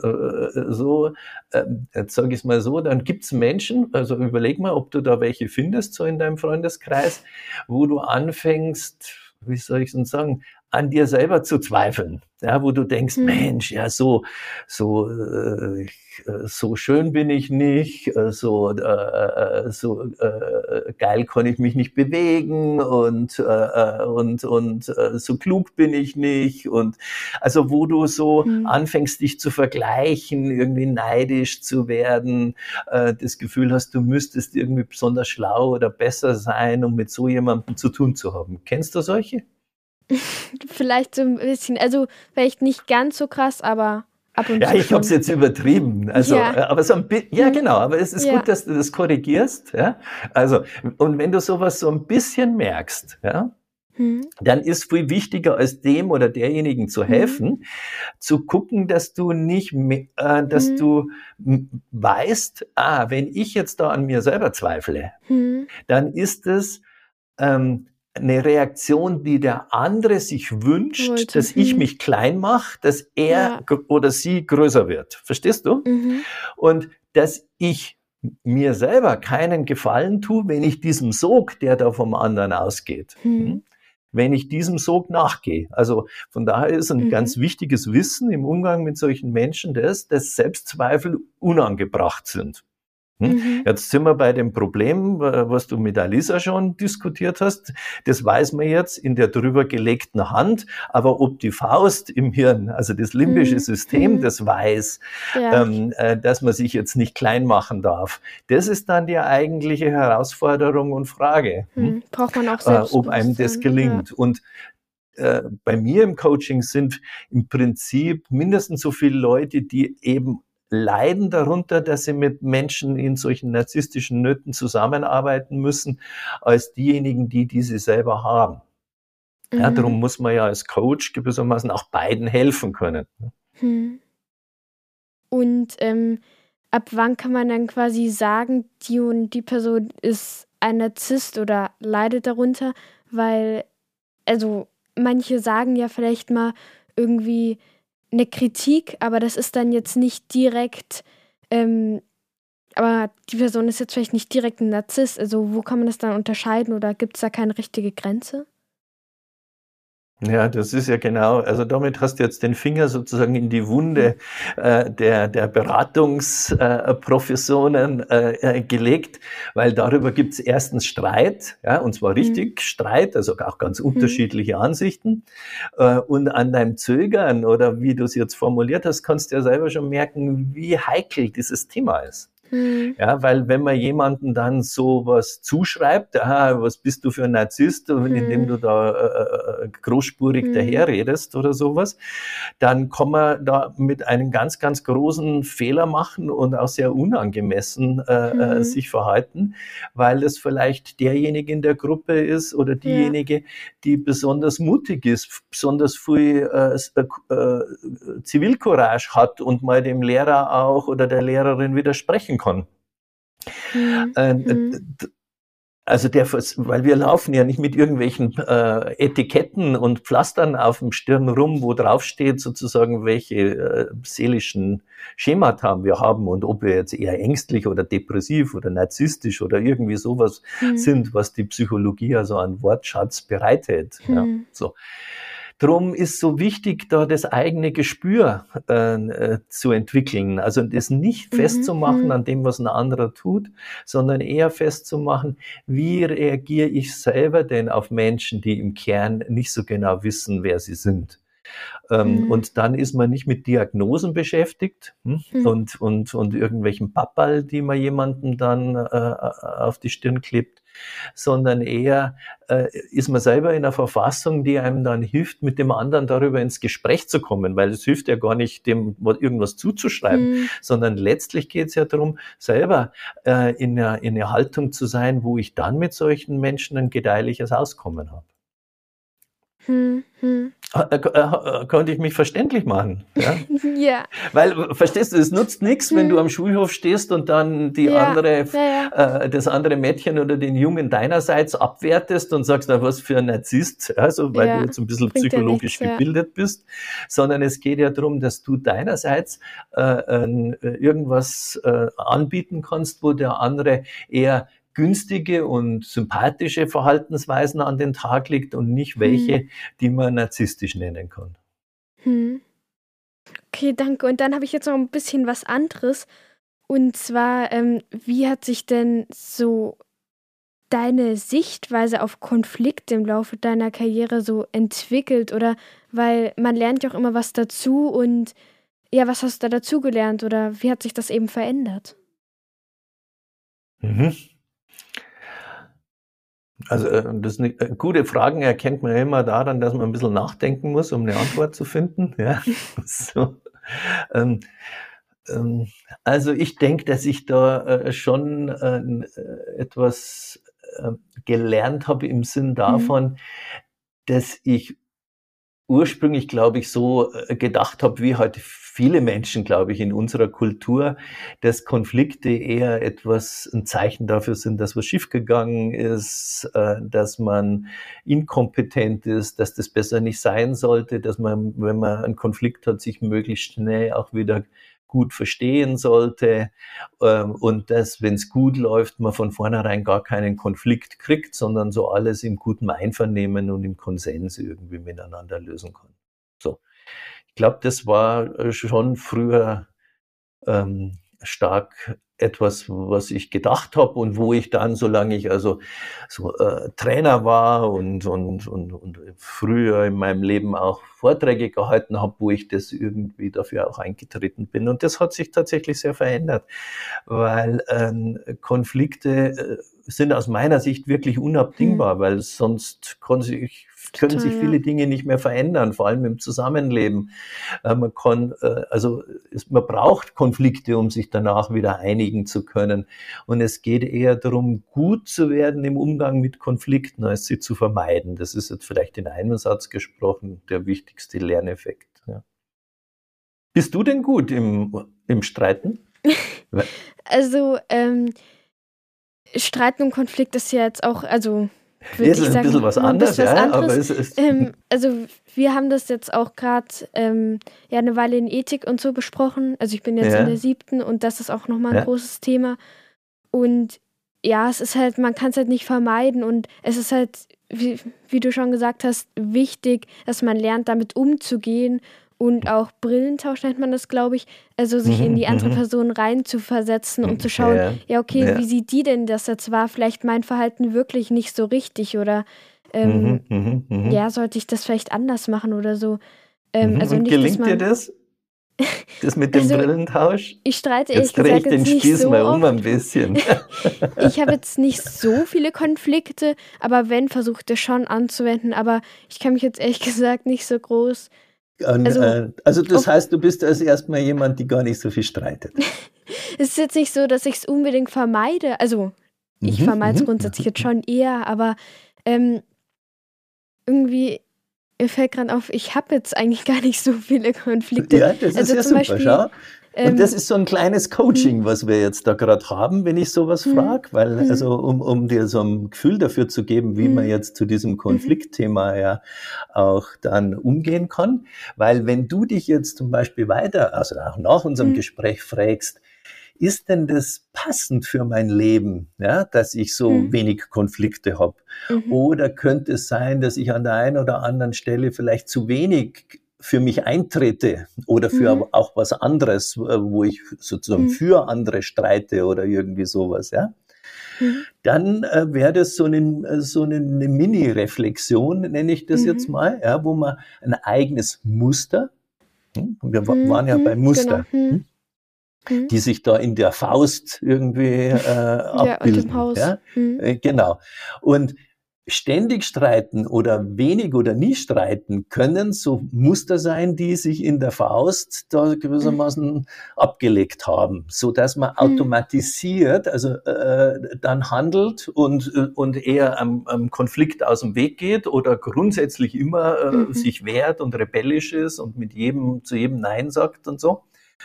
jetzt sage ich es mal so, dann gibt's Menschen, also überleg mal, ob du da welche findest, so in deinem Freundeskreis, wo du anfängst, wie soll ich es denn sagen, an dir selber zu zweifeln, ja, wo du denkst, Mensch, ja, so schön bin ich nicht, so geil kann ich mich nicht bewegen und so klug bin ich nicht und also wo du so anfängst, dich zu vergleichen, irgendwie neidisch zu werden, das Gefühl hast, du müsstest irgendwie besonders schlau oder besser sein, um mit so jemandem zu tun zu haben. Kennst du solche? Vielleicht so ein bisschen, also vielleicht nicht ganz so krass, aber ab und zu. Ja, ich habe es jetzt übertrieben. Also, aber so ein bisschen, ja genau, aber es ist gut, dass du das korrigierst. Ja? Also, und wenn du sowas so ein bisschen merkst, ja, dann ist viel wichtiger, als dem oder derjenigen zu helfen, zu gucken, dass du nicht, dass du weißt, wenn ich jetzt da an mir selber zweifle, dann ist es eine Reaktion, die der andere sich wünscht, dass ich mich klein mache, dass er oder sie größer wird. Verstehst du? Und dass ich mir selber keinen Gefallen tue, wenn ich diesem Sog, der da vom anderen ausgeht, wenn ich diesem Sog nachgehe. Also von daher ist ein ganz wichtiges Wissen im Umgang mit solchen Menschen, dass Selbstzweifel unangebracht sind. Jetzt sind wir bei dem Problem, was du mit Alisa schon diskutiert hast. Das weiß man jetzt in der drüber gelegten Hand. Aber ob die Faust im Hirn, also das limbische System, das weiß, dass man sich jetzt nicht klein machen darf, das ist dann die eigentliche Herausforderung und Frage. Braucht man auch selbst, ob einem das gelingt. Und bei mir im Coaching sind im Prinzip mindestens so viele Leute, die eben leiden darunter, dass sie mit Menschen in solchen narzisstischen Nöten zusammenarbeiten müssen, als diejenigen, die sie selber haben. Ja, darum muss man ja als Coach gewissermaßen auch beiden helfen können. Und ab wann kann man dann quasi sagen, die und die Person ist ein Narzisst oder leidet darunter? Weil, also manche sagen ja vielleicht mal irgendwie eine Kritik, aber das ist dann jetzt nicht direkt, aber die Person ist jetzt vielleicht nicht direkt ein Narzisst. Also wo kann man das dann unterscheiden oder gibt es da keine richtige Grenze? Ja, das ist ja genau, also damit hast du jetzt den Finger sozusagen in die Wunde der Beratungsprofessionen gelegt, weil darüber gibt es erstens Streit, ja, und zwar richtig Streit, also auch ganz unterschiedliche Ansichten. Und an deinem Zögern oder wie du es jetzt formuliert hast, kannst du ja selber schon merken, wie heikel dieses Thema ist. Ja, weil wenn man jemanden dann so was zuschreibt, was bist du für ein Narzisst, indem du da großspurig daherredest oder sowas, dann kann man da mit einem ganz, ganz großen Fehler machen und auch sehr unangemessen sich verhalten, weil es vielleicht derjenige in der Gruppe ist oder diejenige, die besonders mutig ist, besonders viel Zivilcourage hat und mal dem Lehrer auch oder der Lehrerin widersprechen kann. Also weil wir laufen ja nicht mit irgendwelchen Etiketten und Pflastern auf dem Stirn rum, wo drauf steht sozusagen, welche seelischen Schemata wir haben und ob wir jetzt eher ängstlich oder depressiv oder narzisstisch oder irgendwie sowas sind, was die Psychologie also an Wortschatz bereithält. Ja, so. Drum ist so wichtig, da das eigene Gespür zu entwickeln. Also das nicht festzumachen an dem, was ein anderer tut, sondern eher festzumachen, wie reagiere ich selber denn auf Menschen, die im Kern nicht so genau wissen, wer sie sind. Und dann ist man nicht mit Diagnosen beschäftigt und irgendwelchen Papperl, die man jemandem dann auf die Stirn klebt, sondern eher ist man selber in einer Verfassung, die einem dann hilft, mit dem anderen darüber ins Gespräch zu kommen, weil es hilft ja gar nicht, dem irgendwas zuzuschreiben, sondern letztlich geht es ja darum, selber in einer Haltung zu sein, wo ich dann mit solchen Menschen ein gedeihliches Auskommen habe. Konnte ich mich verständlich machen? Ja? Ja. Weil, verstehst du, es nutzt nichts, wenn du am Schulhof stehst und dann das andere Mädchen oder den Jungen deinerseits abwertest und sagst, na, was für ein Narzisst, also, weil du jetzt ein bisschen psychologisch gebildet bist, sondern es geht ja darum, dass du deinerseits irgendwas anbieten kannst, wo der andere eher günstige und sympathische Verhaltensweisen an den Tag legt und nicht welche, die man narzisstisch nennen kann. Okay, danke. Und dann habe ich jetzt noch ein bisschen was anderes. Und zwar, wie hat sich denn so deine Sichtweise auf Konflikte im Laufe deiner Karriere so entwickelt? Oder weil man lernt ja auch immer was dazu und ja, was hast du da dazu gelernt oder wie hat sich das eben verändert? Also das ist gute Fragen erkennt man ja immer daran, dass man ein bisschen nachdenken muss, um eine Antwort zu finden. Ja, so. Also ich denke, dass ich da schon etwas gelernt habe im Sinn davon, dass ich ursprünglich, glaube ich, so gedacht habe, wie halt viele Menschen, glaube ich, in unserer Kultur, dass Konflikte eher ein Zeichen dafür sind, dass was schiefgegangen ist, dass man inkompetent ist, dass das besser nicht sein sollte, dass man, wenn man einen Konflikt hat, sich möglichst schnell auch wieder gut verstehen sollte und dass, wenn es gut läuft, man von vornherein gar keinen Konflikt kriegt, sondern so alles im guten Einvernehmen und im Konsens irgendwie miteinander lösen kann. So, ich glaube, das war schon früher stark etwas, was ich gedacht habe und wo ich dann, solange ich also so Trainer war und früher in meinem Leben auch Vorträge gehalten habe, wo ich das irgendwie dafür auch eingetreten bin. Und das hat sich tatsächlich sehr verändert, weil Konflikte sind aus meiner Sicht wirklich unabdingbar, weil sonst können sich viele Dinge nicht mehr verändern, vor allem im Zusammenleben. Man braucht Konflikte, um sich danach wieder einigen zu können. Und es geht eher darum, gut zu werden im Umgang mit Konflikten, als sie zu vermeiden. Das ist jetzt vielleicht in einem Satz gesprochen der wichtigste Lerneffekt. Ja. Bist du denn gut im Streiten? Also, Streiten und Konflikt ist ja jetzt auch, also würde ich sagen, ein bisschen was anderes, aber es ist also wir haben das jetzt auch gerade eine Weile in Ethik und so besprochen. Also ich bin jetzt in der 7. und das ist auch nochmal ein großes Thema. Und ja, es ist halt, man kann es halt nicht vermeiden und es ist halt wie du schon gesagt hast, wichtig, dass man lernt, damit umzugehen und auch Brillentausch nennt man das, glaube ich, also sich in die andere Person reinzuversetzen und zu schauen, wie sieht die denn das jetzt wahr? Vielleicht mein Verhalten wirklich nicht so richtig oder sollte ich das vielleicht anders machen oder so. Also und nicht, gelingt dir das? Das mit dem Brillentausch? Ich streite ehrlich gesagt jetzt nicht so. Jetzt drehe ich den Spieß mal um ein bisschen. Ich habe jetzt nicht so viele Konflikte, aber wenn, versuche ich das schon anzuwenden. Aber ich kann mich jetzt ehrlich gesagt nicht so groß... Also das heißt, du bist also erstmal jemand, die gar nicht so viel streitet. Es ist jetzt nicht so, dass ich es unbedingt vermeide. Also ich vermeide es grundsätzlich jetzt schon eher, aber irgendwie... Mir fällt gerade auf, ich habe jetzt eigentlich gar nicht so viele Konflikte. Ja, das ist ja super, schau. Und das ist so ein kleines Coaching, was wir jetzt da gerade haben, wenn ich sowas frage, weil also um dir so ein Gefühl dafür zu geben, wie man jetzt zu diesem Konfliktthema ja auch dann umgehen kann, weil wenn du dich jetzt zum Beispiel weiter, also auch nach unserem Gespräch fragst, ist denn das passend für mein Leben, ja, dass ich so wenig Konflikte habe? Oder könnte es sein, dass ich an der einen oder anderen Stelle vielleicht zu wenig für mich eintrete oder für auch was anderes, wo ich sozusagen für andere streite oder irgendwie sowas, ja? Dann wäre das so eine Mini-Reflexion, nenne ich das jetzt mal, ja, wo man ein eigenes Muster, wir waren ja beim Muster, genau. Die sich da in der Faust irgendwie abbilden. Im Haus. Ja? Genau. Und ständig streiten oder wenig oder nie streiten können so Muster sein, die sich in der Faust da gewissermaßen abgelegt haben, so dass man automatisiert, also dann handelt und eher am Konflikt aus dem Weg geht oder grundsätzlich immer sich wehrt und rebellisch ist und zu jedem Nein sagt und so.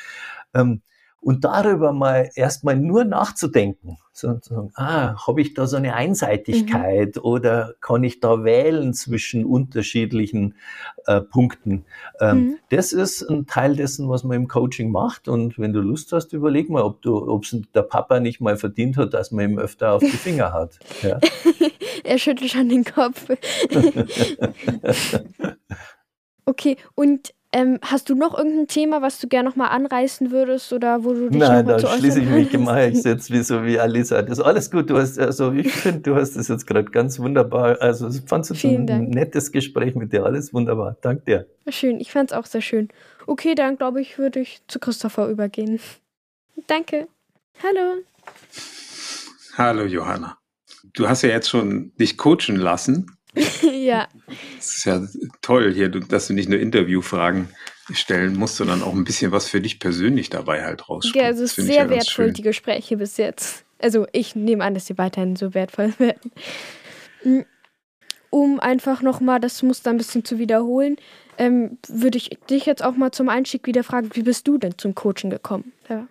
Und darüber mal erstmal nur nachzudenken, sozusagen, habe ich da so eine Einseitigkeit oder kann ich da wählen zwischen unterschiedlichen Punkten? Das ist ein Teil dessen, was man im Coaching macht. Und wenn du Lust hast, überleg mal, ob es der Papa nicht mal verdient hat, dass man ihm öfter auf die Finger hat. Ja? Er schüttelt schon den Kopf. Okay, und hast du noch irgendein Thema, was du gerne nochmal anreißen würdest oder wo du dich Nein, da schließe ich mich gemacht. Ich jetzt wie Alisa. Das ist alles gut. Ich finde, du hast das jetzt gerade ganz wunderbar. Also ich fand es ein nettes Gespräch mit dir. Alles wunderbar. Danke dir. Schön, ich fand es auch sehr schön. Okay, dann glaube ich, würde ich zu Christopher übergehen. Danke. Hallo. Hallo Johanna. Du hast ja jetzt schon dich coachen lassen. Ja. Es ist ja toll hier, dass du nicht nur Interviewfragen stellen musst, sondern auch ein bisschen was für dich persönlich dabei halt rausspringen. Ja, also es ist sehr wertvoll, die Gespräche bis jetzt. Also ich nehme an, dass sie weiterhin so wertvoll werden. Um einfach nochmal das Muster ein bisschen zu wiederholen, würde ich dich jetzt auch mal zum Einstieg wieder fragen, wie bist du denn zum Coachen gekommen? Ja.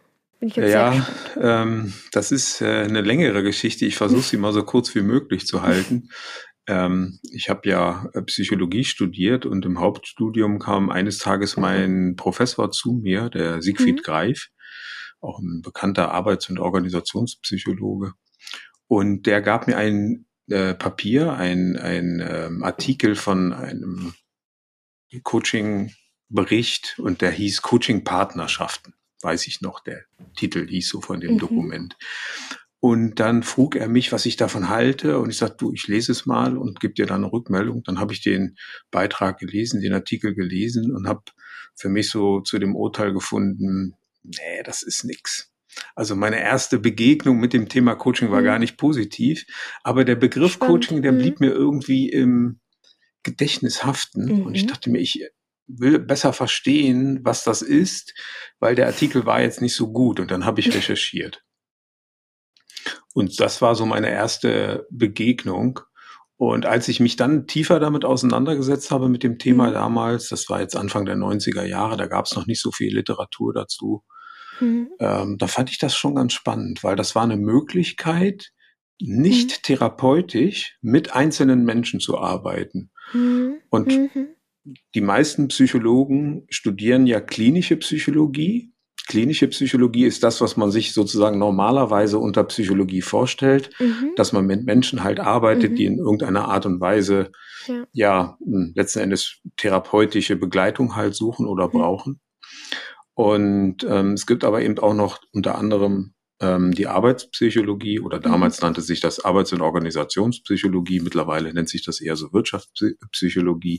Das ist eine längere Geschichte. Ich versuche sie mal so kurz wie möglich zu halten. Ich habe ja Psychologie studiert und im Hauptstudium kam eines Tages mein Professor zu mir, der Siegfried Greif, auch ein bekannter Arbeits- und Organisationspsychologe. Und der gab mir ein Papier, ein Artikel von einem Coaching-Bericht und der hieß Coaching-Partnerschaften. Weiß ich noch, der Titel hieß so von dem Dokument. Und dann frug er mich, was ich davon halte. Und ich sagte, ich lese es mal und gebe dir dann eine Rückmeldung. Dann habe ich den Beitrag gelesen, den Artikel gelesen und habe für mich so zu dem Urteil gefunden, nee, das ist nix. Also meine erste Begegnung mit dem Thema Coaching war gar nicht positiv. Aber der Begriff Coaching, der blieb mir irgendwie im Gedächtnis haften. Und ich dachte mir, ich will besser verstehen, was das ist, weil der Artikel war jetzt nicht so gut. Und dann habe ich recherchiert. Und das war so meine erste Begegnung. Und als ich mich dann tiefer damit auseinandergesetzt habe mit dem Thema damals, das war jetzt Anfang der 90er Jahre, da gab es noch nicht so viel Literatur dazu, da fand ich das schon ganz spannend, weil das war eine Möglichkeit, nicht therapeutisch mit einzelnen Menschen zu arbeiten. Und die meisten Psychologen studieren ja klinische Psychologie, Klinische Psychologie ist das, was man sich sozusagen normalerweise unter Psychologie vorstellt, dass man mit Menschen halt arbeitet, die in irgendeiner Art und Weise letzten Endes therapeutische Begleitung halt suchen oder brauchen. Und es gibt aber eben auch noch unter anderem die Arbeitspsychologie oder damals nannte sich das Arbeits- und Organisationspsychologie, mittlerweile nennt sich das eher so Wirtschaftspsychologie.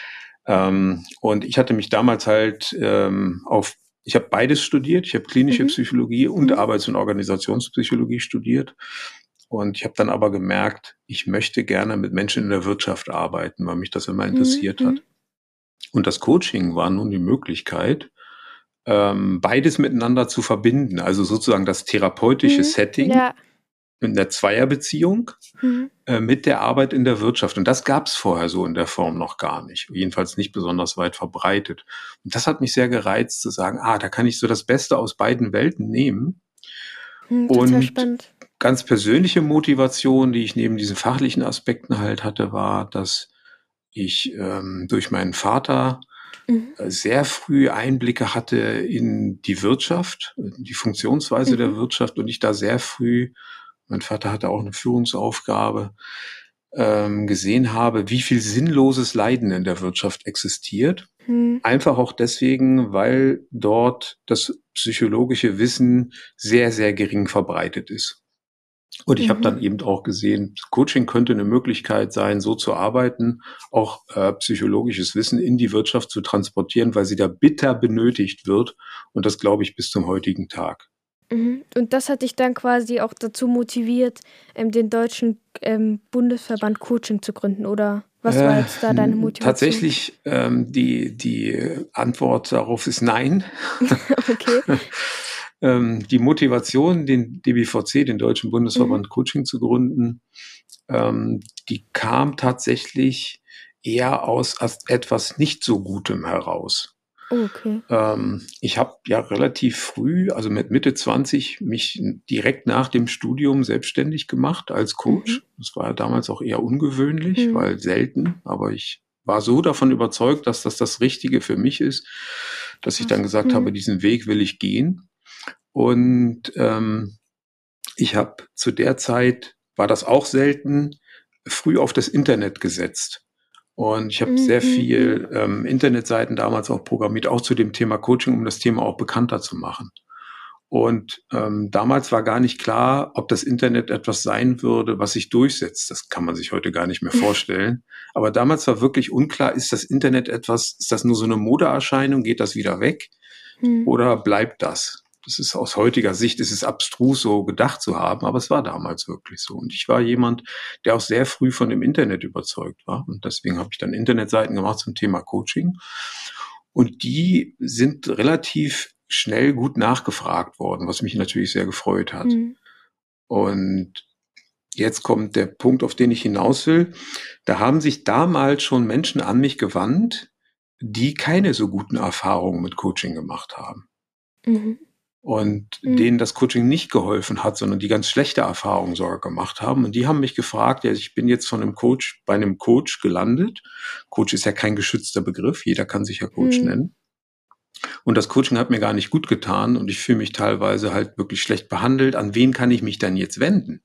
Und ich hatte mich damals halt ich habe beides studiert, ich habe klinische Psychologie und Arbeits- und Organisationspsychologie studiert. Und ich habe dann aber gemerkt, ich möchte gerne mit Menschen in der Wirtschaft arbeiten, weil mich das immer interessiert hat. Und das Coaching war nun die Möglichkeit, beides miteinander zu verbinden. Also sozusagen das therapeutische Setting in der Zweierbeziehung mit der Arbeit in der Wirtschaft. Und das gab es vorher so in der Form noch gar nicht. Jedenfalls nicht besonders weit verbreitet. Und das hat mich sehr gereizt zu sagen, da kann ich so das Beste aus beiden Welten nehmen. Und spannend. Ganz persönliche Motivation, die ich neben diesen fachlichen Aspekten halt hatte, war, dass ich durch meinen Vater sehr früh Einblicke hatte in die Wirtschaft, die Funktionsweise der Wirtschaft und ich da sehr früh, mein Vater hatte auch eine Führungsaufgabe, gesehen habe, wie viel sinnloses Leiden in der Wirtschaft existiert. Einfach auch deswegen, weil dort das psychologische Wissen sehr, sehr gering verbreitet ist. Und ich habe dann eben auch gesehen, Coaching könnte eine Möglichkeit sein, so zu arbeiten, auch psychologisches Wissen in die Wirtschaft zu transportieren, weil sie da bitter benötigt wird. Und das glaube ich bis zum heutigen Tag. Und das hat dich dann quasi auch dazu motiviert, den deutschen Bundesverband Coaching zu gründen, oder was war jetzt da deine Motivation? Tatsächlich, die Antwort darauf ist nein. Okay. Die Motivation, den DBVC, den Deutschen Bundesverband Coaching zu gründen, die kam tatsächlich eher aus etwas nicht so Gutem heraus. Okay. Ich habe ja relativ früh, also mit Mitte 20, mich direkt nach dem Studium selbstständig gemacht als Coach. Das war ja damals auch eher ungewöhnlich, weil selten, aber ich war so davon überzeugt, dass das Richtige für mich ist, dass ich dann gesagt habe, diesen Weg will ich gehen. Und ich habe zu der Zeit, war das auch selten, früh auf das Internet gesetzt. Und ich habe sehr viel Internetseiten damals auch programmiert, auch zu dem Thema Coaching, um das Thema auch bekannter zu machen. Und damals war gar nicht klar, ob das Internet etwas sein würde, was sich durchsetzt. Das kann man sich heute gar nicht mehr vorstellen. Aber damals war wirklich unklar, ist das Internet etwas, ist das nur so eine Modeerscheinung, geht das wieder weg oder bleibt das? Das ist aus heutiger Sicht, ist es abstrus, so gedacht zu haben, aber es war damals wirklich so. Und ich war jemand, der auch sehr früh von dem Internet überzeugt war. Und deswegen habe ich dann Internetseiten gemacht zum Thema Coaching. Und die sind relativ schnell gut nachgefragt worden, was mich natürlich sehr gefreut hat. Und jetzt kommt der Punkt, auf den ich hinaus will. Da haben sich damals schon Menschen an mich gewandt, die keine so guten Erfahrungen mit Coaching gemacht haben. Und denen das Coaching nicht geholfen hat, sondern die ganz schlechte Erfahrungen sogar gemacht haben. Und die haben mich gefragt, ich bin jetzt bei einem Coach gelandet. Coach ist ja kein geschützter Begriff, jeder kann sich ja Coach nennen. Und das Coaching hat mir gar nicht gut getan und ich fühle mich teilweise halt wirklich schlecht behandelt. An wen kann ich mich dann jetzt wenden?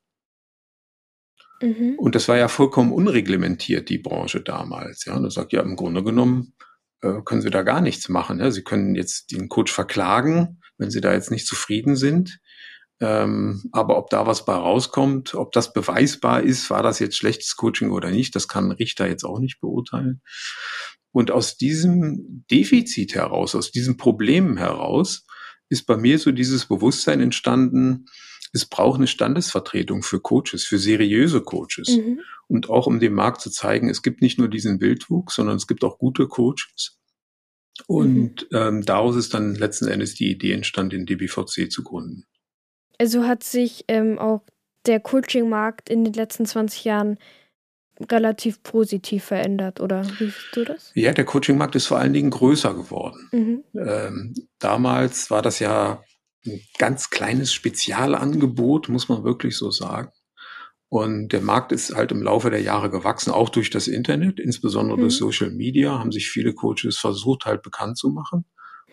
Und das war ja vollkommen unreglementiert, die Branche damals. Ja, und da sagt im Grunde genommen können Sie da gar nichts machen. Ja? Sie können jetzt den Coach verklagen, wenn Sie da jetzt nicht zufrieden sind. Aber ob da was bei rauskommt, ob das beweisbar ist, war das jetzt schlechtes Coaching oder nicht, das kann ein Richter jetzt auch nicht beurteilen. Und aus diesem Defizit heraus, aus diesem Problem heraus, ist bei mir so dieses Bewusstsein entstanden, es braucht eine Standesvertretung für Coaches, für seriöse Coaches. Und auch um dem Markt zu zeigen, es gibt nicht nur diesen Wildwuchs, sondern es gibt auch gute Coaches. Und daraus ist dann letzten Endes die Idee entstanden, den DBVC zu gründen. Also hat sich auch der Coaching-Markt in den letzten 20 Jahren relativ positiv verändert, oder wie siehst du das? Ja, der Coaching-Markt ist vor allen Dingen größer geworden. Damals war das ja ein ganz kleines Spezialangebot, muss man wirklich so sagen. Und der Markt ist halt im Laufe der Jahre gewachsen, auch durch das Internet, insbesondere durch Social Media, haben sich viele Coaches versucht, halt bekannt zu machen.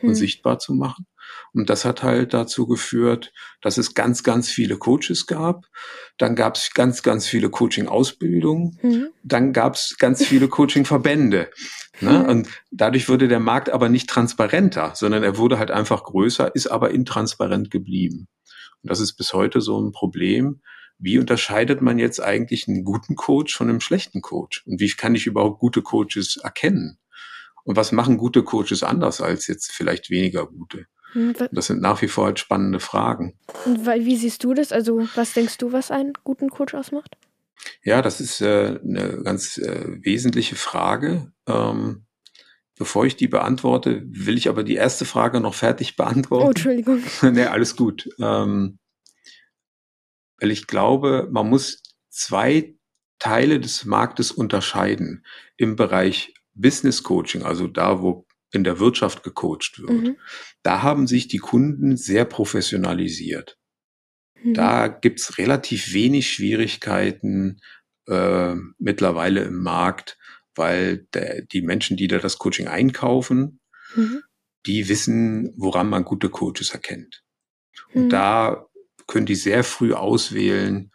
und sichtbar zu machen. Und das hat halt dazu geführt, dass es ganz, ganz viele Coaches gab. Dann gab es ganz, ganz viele Coaching-Ausbildungen. Dann gab es ganz viele Coaching-Verbände. Ne? Und dadurch wurde der Markt aber nicht transparenter, sondern er wurde halt einfach größer, ist aber intransparent geblieben. Und das ist bis heute so ein Problem. Wie unterscheidet man jetzt eigentlich einen guten Coach von einem schlechten Coach? Und wie kann ich überhaupt gute Coaches erkennen? Und was machen gute Coaches anders als jetzt vielleicht weniger gute? Das sind nach wie vor halt spannende Fragen. Und wie siehst du das? Also was denkst du, was einen guten Coach ausmacht? Ja, das ist eine ganz wesentliche Frage. Bevor ich die beantworte, will ich aber die erste Frage noch fertig beantworten. Oh, Entschuldigung. Nee, alles gut. Weil ich glaube, man muss 2 Teile des Marktes unterscheiden. Im Bereich Business Coaching, also da, wo in der Wirtschaft gecoacht wird, da haben sich die Kunden sehr professionalisiert. Da gibt's relativ wenig Schwierigkeiten mittlerweile im Markt, weil die Menschen, die da das Coaching einkaufen, die wissen, woran man gute Coaches erkennt. Und da können die sehr früh auswählen,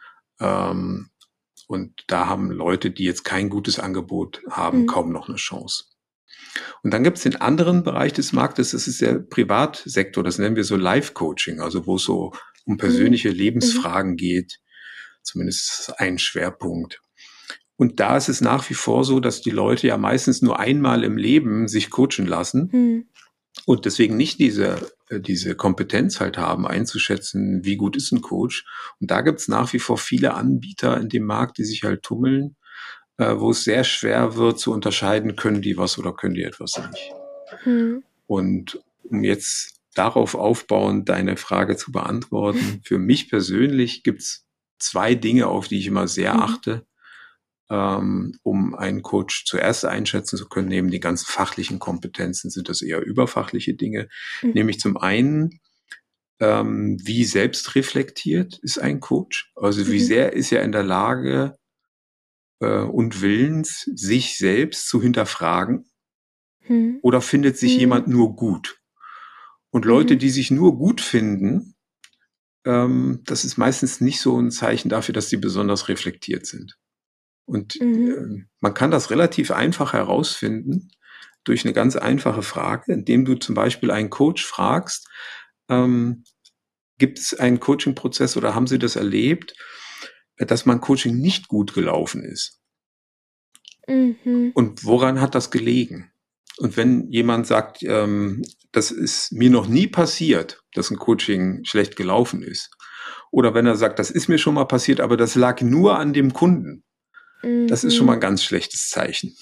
und da haben Leute, die jetzt kein gutes Angebot haben, kaum noch eine Chance. Und dann gibt es den anderen Bereich des Marktes, das ist der Privatsektor, das nennen wir so Life-Coaching, also wo es so um persönliche Lebensfragen geht, zumindest ein Schwerpunkt. Und da ist es nach wie vor so, dass die Leute ja meistens nur einmal im Leben sich coachen lassen und deswegen nicht diese Kompetenz halt haben, einzuschätzen, wie gut ist ein Coach. Und da gibt es nach wie vor viele Anbieter in dem Markt, die sich halt tummeln, wo es sehr schwer wird zu unterscheiden, können die was oder können die etwas nicht. Und um jetzt darauf aufbauend deine Frage zu beantworten, für mich persönlich gibt es 2 Dinge, auf die ich immer sehr achte, um einen Coach zuerst einschätzen zu können. Neben den ganzen fachlichen Kompetenzen sind das eher überfachliche Dinge. Nämlich zum einen, wie selbstreflektiert ist ein Coach? Also wie sehr ist er in der Lage und willens, sich selbst zu hinterfragen? Oder findet sich jemand nur gut? Und Leute, die sich nur gut finden, das ist meistens nicht so ein Zeichen dafür, dass sie besonders reflektiert sind. Und man kann das relativ einfach herausfinden durch eine ganz einfache Frage, indem du zum Beispiel einen Coach fragst, gibt es einen Coaching-Prozess oder haben Sie das erlebt, dass mein Coaching nicht gut gelaufen ist? Und woran hat das gelegen? Und wenn jemand sagt, das ist mir noch nie passiert, dass ein Coaching schlecht gelaufen ist, oder wenn er sagt, das ist mir schon mal passiert, aber das lag nur an dem Kunden, das ist schon mal ein ganz schlechtes Zeichen.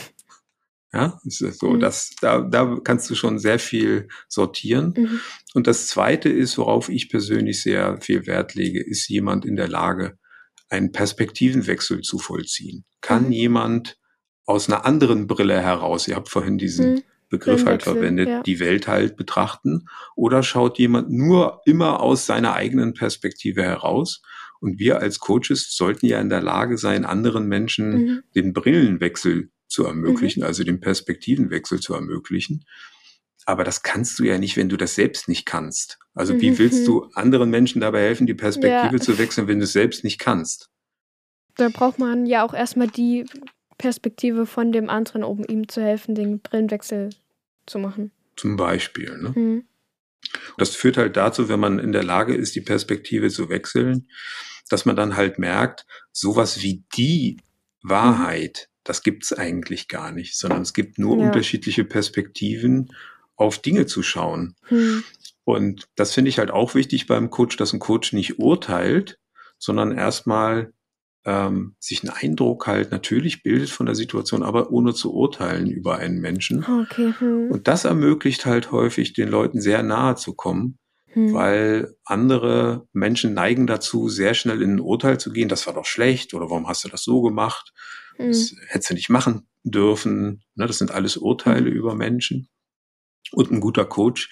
Ja, ist so, da kannst du schon sehr viel sortieren. Und das Zweite ist, worauf ich persönlich sehr viel Wert lege, ist jemand in der Lage, einen Perspektivenwechsel zu vollziehen. Kann jemand aus einer anderen Brille heraus, ihr habt vorhin diesen Begriff halt verwendet, die Welt halt betrachten, oder schaut jemand nur immer aus seiner eigenen Perspektive heraus? Und wir als Coaches sollten ja in der Lage sein, anderen Menschen den Brillenwechsel zu ermöglichen, also den Perspektivenwechsel zu ermöglichen. Aber das kannst du ja nicht, wenn du das selbst nicht kannst. Also wie willst du anderen Menschen dabei helfen, die Perspektive zu wechseln, wenn du es selbst nicht kannst? Da braucht man ja auch erstmal die Perspektive von dem anderen, um ihm zu helfen, den Brillenwechsel zu machen. Zum Beispiel. Ne? Das führt halt dazu, wenn man in der Lage ist, die Perspektive zu wechseln, dass man dann halt merkt, sowas wie die Wahrheit, das gibt's eigentlich gar nicht, sondern es gibt nur unterschiedliche Perspektiven, auf Dinge zu schauen. Und das finde ich halt auch wichtig beim Coach, dass ein Coach nicht urteilt, sondern erstmal sich einen Eindruck halt natürlich bildet von der Situation, aber ohne zu urteilen über einen Menschen. Okay. Und das ermöglicht halt häufig, den Leuten sehr nahe zu kommen, weil andere Menschen neigen dazu, sehr schnell in ein Urteil zu gehen, das war doch schlecht oder warum hast du das so gemacht? Das hättest du nicht machen dürfen. Ne, das sind alles Urteile über Menschen. Und ein guter Coach,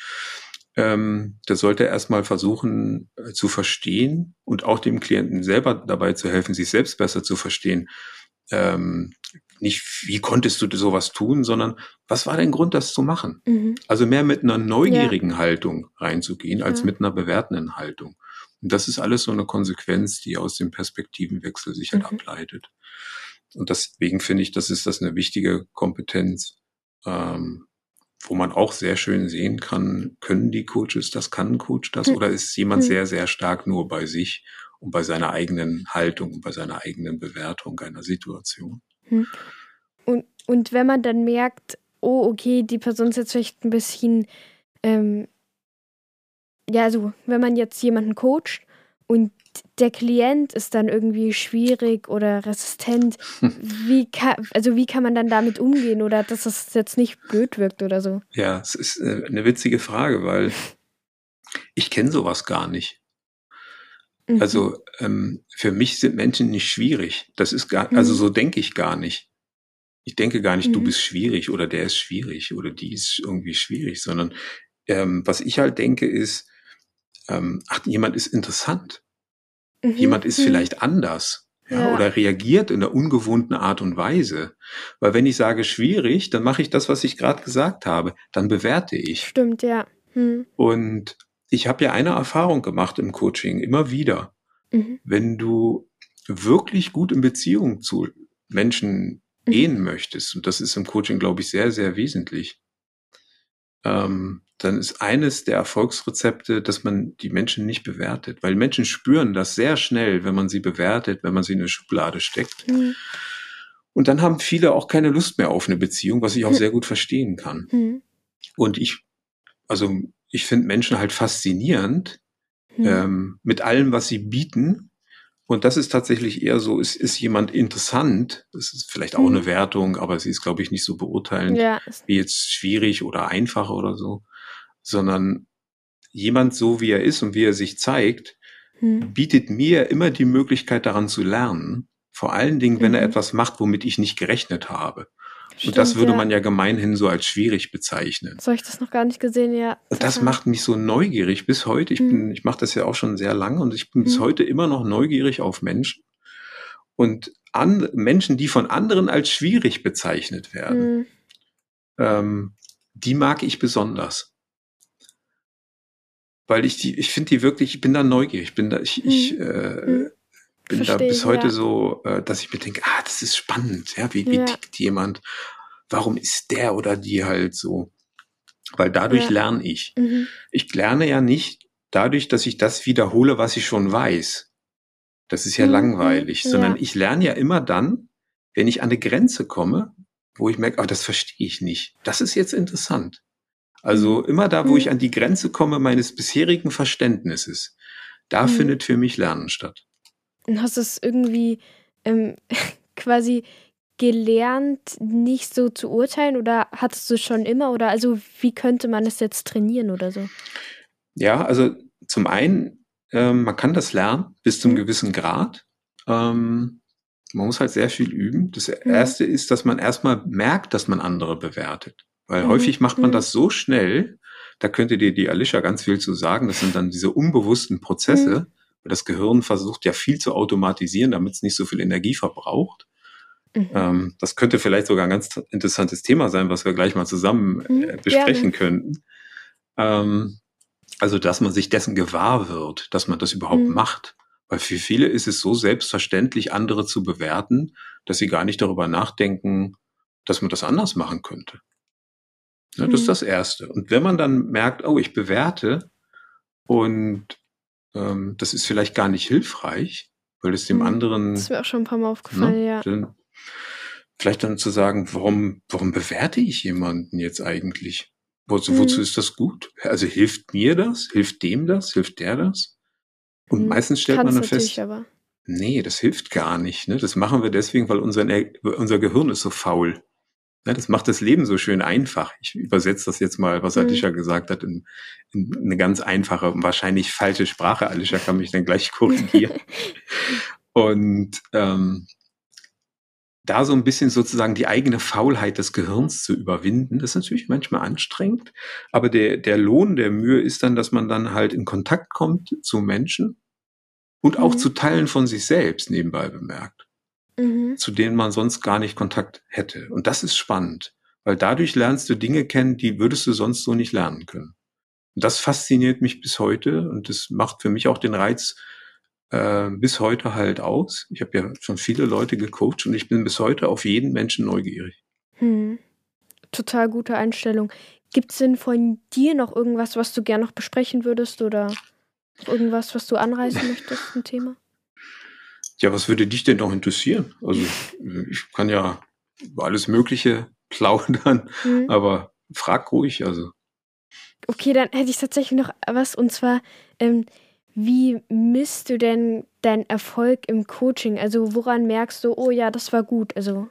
der sollte erstmal versuchen zu verstehen und auch dem Klienten selber dabei zu helfen, sich selbst besser zu verstehen. nicht, wie konntest du sowas tun, sondern was war dein Grund, das zu machen? Mhm. Also mehr mit einer neugierigen Haltung reinzugehen, als Ja. mit einer bewertenden Haltung. Und das ist alles so eine Konsequenz, die aus dem Perspektivenwechsel sich halt ableitet. Und deswegen finde ich, das eine wichtige Kompetenz, wo man auch sehr schön sehen kann, können die Coaches das, kann ein Coach das, oder ist jemand sehr, sehr stark nur bei sich und bei seiner eigenen Haltung und bei seiner eigenen Bewertung einer Situation? Und wenn man dann merkt, oh, okay, die Person ist jetzt vielleicht ein bisschen, also wenn man jetzt jemanden coacht und der Klient ist dann irgendwie schwierig oder resistent, wie kann man dann damit umgehen, oder dass das jetzt nicht blöd wirkt oder so? Ja, es ist eine witzige Frage, weil ich kenne sowas gar nicht. Also für mich sind Menschen nicht schwierig. Das ist also so denke ich gar nicht. Ich denke gar nicht, du bist schwierig oder der ist schwierig oder die ist irgendwie schwierig, sondern was ich halt denke ist, jemand ist interessant. Jemand ist vielleicht anders, oder reagiert in einer ungewohnten Art und Weise. Weil wenn ich sage schwierig, dann mache ich das, was ich gerade gesagt habe. Dann bewerte ich. Stimmt, ja. Und ich habe ja eine Erfahrung gemacht im Coaching, immer wieder. Wenn du wirklich gut in Beziehung zu Menschen gehen möchtest, und das ist im Coaching, glaube ich, sehr, sehr wesentlich, dann ist eines der Erfolgsrezepte, dass man die Menschen nicht bewertet. Weil Menschen spüren das sehr schnell, wenn man sie bewertet, wenn man sie in eine Schublade steckt. Und dann haben viele auch keine Lust mehr auf eine Beziehung, was ich auch sehr gut verstehen kann. Und ich finde Menschen halt faszinierend, mit allem, was sie bieten. Und das ist tatsächlich eher so, ist jemand interessant, das ist vielleicht auch eine Wertung, aber sie ist, glaube ich, nicht so beurteilend, wie jetzt schwierig oder einfach oder so, sondern jemand so, wie er ist und wie er sich zeigt, bietet mir immer die Möglichkeit, daran zu lernen, vor allen Dingen, wenn er etwas macht, womit ich nicht gerechnet habe. Und das würde man ja gemeinhin so als schwierig bezeichnen. So habe ich das noch gar nicht gesehen, ja. Und das macht mich so neugierig bis heute. Ich mache das ja auch schon sehr lange und ich bin bis heute immer noch neugierig auf Menschen. Und Menschen, die von anderen als schwierig bezeichnet werden, die mag ich besonders. Weil ich finde die wirklich, ich bin da neugierig, bin da bis heute so, dass ich mir denke, das ist spannend, wie tickt jemand, warum ist der oder die halt so? Weil dadurch lerne ich. Ich lerne ja nicht dadurch, dass ich das wiederhole, was ich schon weiß. Das ist ja langweilig, sondern ich lerne ja immer dann, wenn ich an eine Grenze komme, wo ich merke, das verstehe ich nicht. Das ist jetzt interessant. Also immer da, wo ich an die Grenze komme meines bisherigen Verständnisses, da findet für mich Lernen statt. Und hast du es irgendwie quasi gelernt, nicht so zu urteilen, oder hattest du es schon immer, oder also wie könnte man es jetzt trainieren oder so? Ja, also zum einen, man kann das lernen bis zum gewissen Grad. Man muss halt sehr viel üben. Das Erste ist, dass man erstmal merkt, dass man andere bewertet. Weil häufig macht man das so schnell, da könnte dir die Alicia ganz viel zu sagen, das sind dann diese unbewussten Prozesse, weil das Gehirn versucht ja viel zu automatisieren, damit es nicht so viel Energie verbraucht. Das könnte vielleicht sogar ein ganz interessantes Thema sein, was wir gleich mal zusammen besprechen könnten. Also, dass man sich dessen gewahr wird, dass man das überhaupt macht. Weil für viele ist es so selbstverständlich, andere zu bewerten, dass sie gar nicht darüber nachdenken, dass man das anders machen könnte. Ja, das ist das Erste. Und wenn man dann merkt, ich bewerte und das ist vielleicht gar nicht hilfreich, weil es dem anderen... Das ist mir auch schon ein paar Mal aufgefallen, Vielleicht dann zu sagen, warum bewerte ich jemanden jetzt eigentlich? Wozu ist das gut? Also hilft mir das? Hilft dem das? Hilft der das? Und meistens stellt man dann fest, nee, das hilft gar nicht. Ne? Das machen wir deswegen, weil unser Gehirn ist so faul. Ja, das macht das Leben so schön einfach. Ich übersetze das jetzt mal, was Alicia gesagt hat, in eine ganz einfache, wahrscheinlich falsche Sprache. Alicia kann mich dann gleich korrigieren. Und da so ein bisschen sozusagen die eigene Faulheit des Gehirns zu überwinden, das ist natürlich manchmal anstrengend, aber der Lohn der Mühe ist dann, dass man dann halt in Kontakt kommt zu Menschen und auch zu Teilen von sich selbst, nebenbei bemerkt. zu denen man sonst gar nicht Kontakt hätte. Und das ist spannend, weil dadurch lernst du Dinge kennen, die würdest du sonst so nicht lernen können. Und das fasziniert mich bis heute und das macht für mich auch den Reiz bis heute halt aus. Ich habe ja schon viele Leute gecoacht und ich bin bis heute auf jeden Menschen neugierig. Total gute Einstellung. Gibt es denn von dir noch irgendwas, was du gerne noch besprechen würdest oder irgendwas, was du anreißen möchtest, ein Thema? Ja, was würde dich denn noch interessieren? Also ich kann ja über alles Mögliche plaudern, aber frag ruhig. Also. Okay, dann hätte ich tatsächlich noch was und zwar, wie misst du denn deinen Erfolg im Coaching? Also woran merkst du, oh ja, das war gut? Also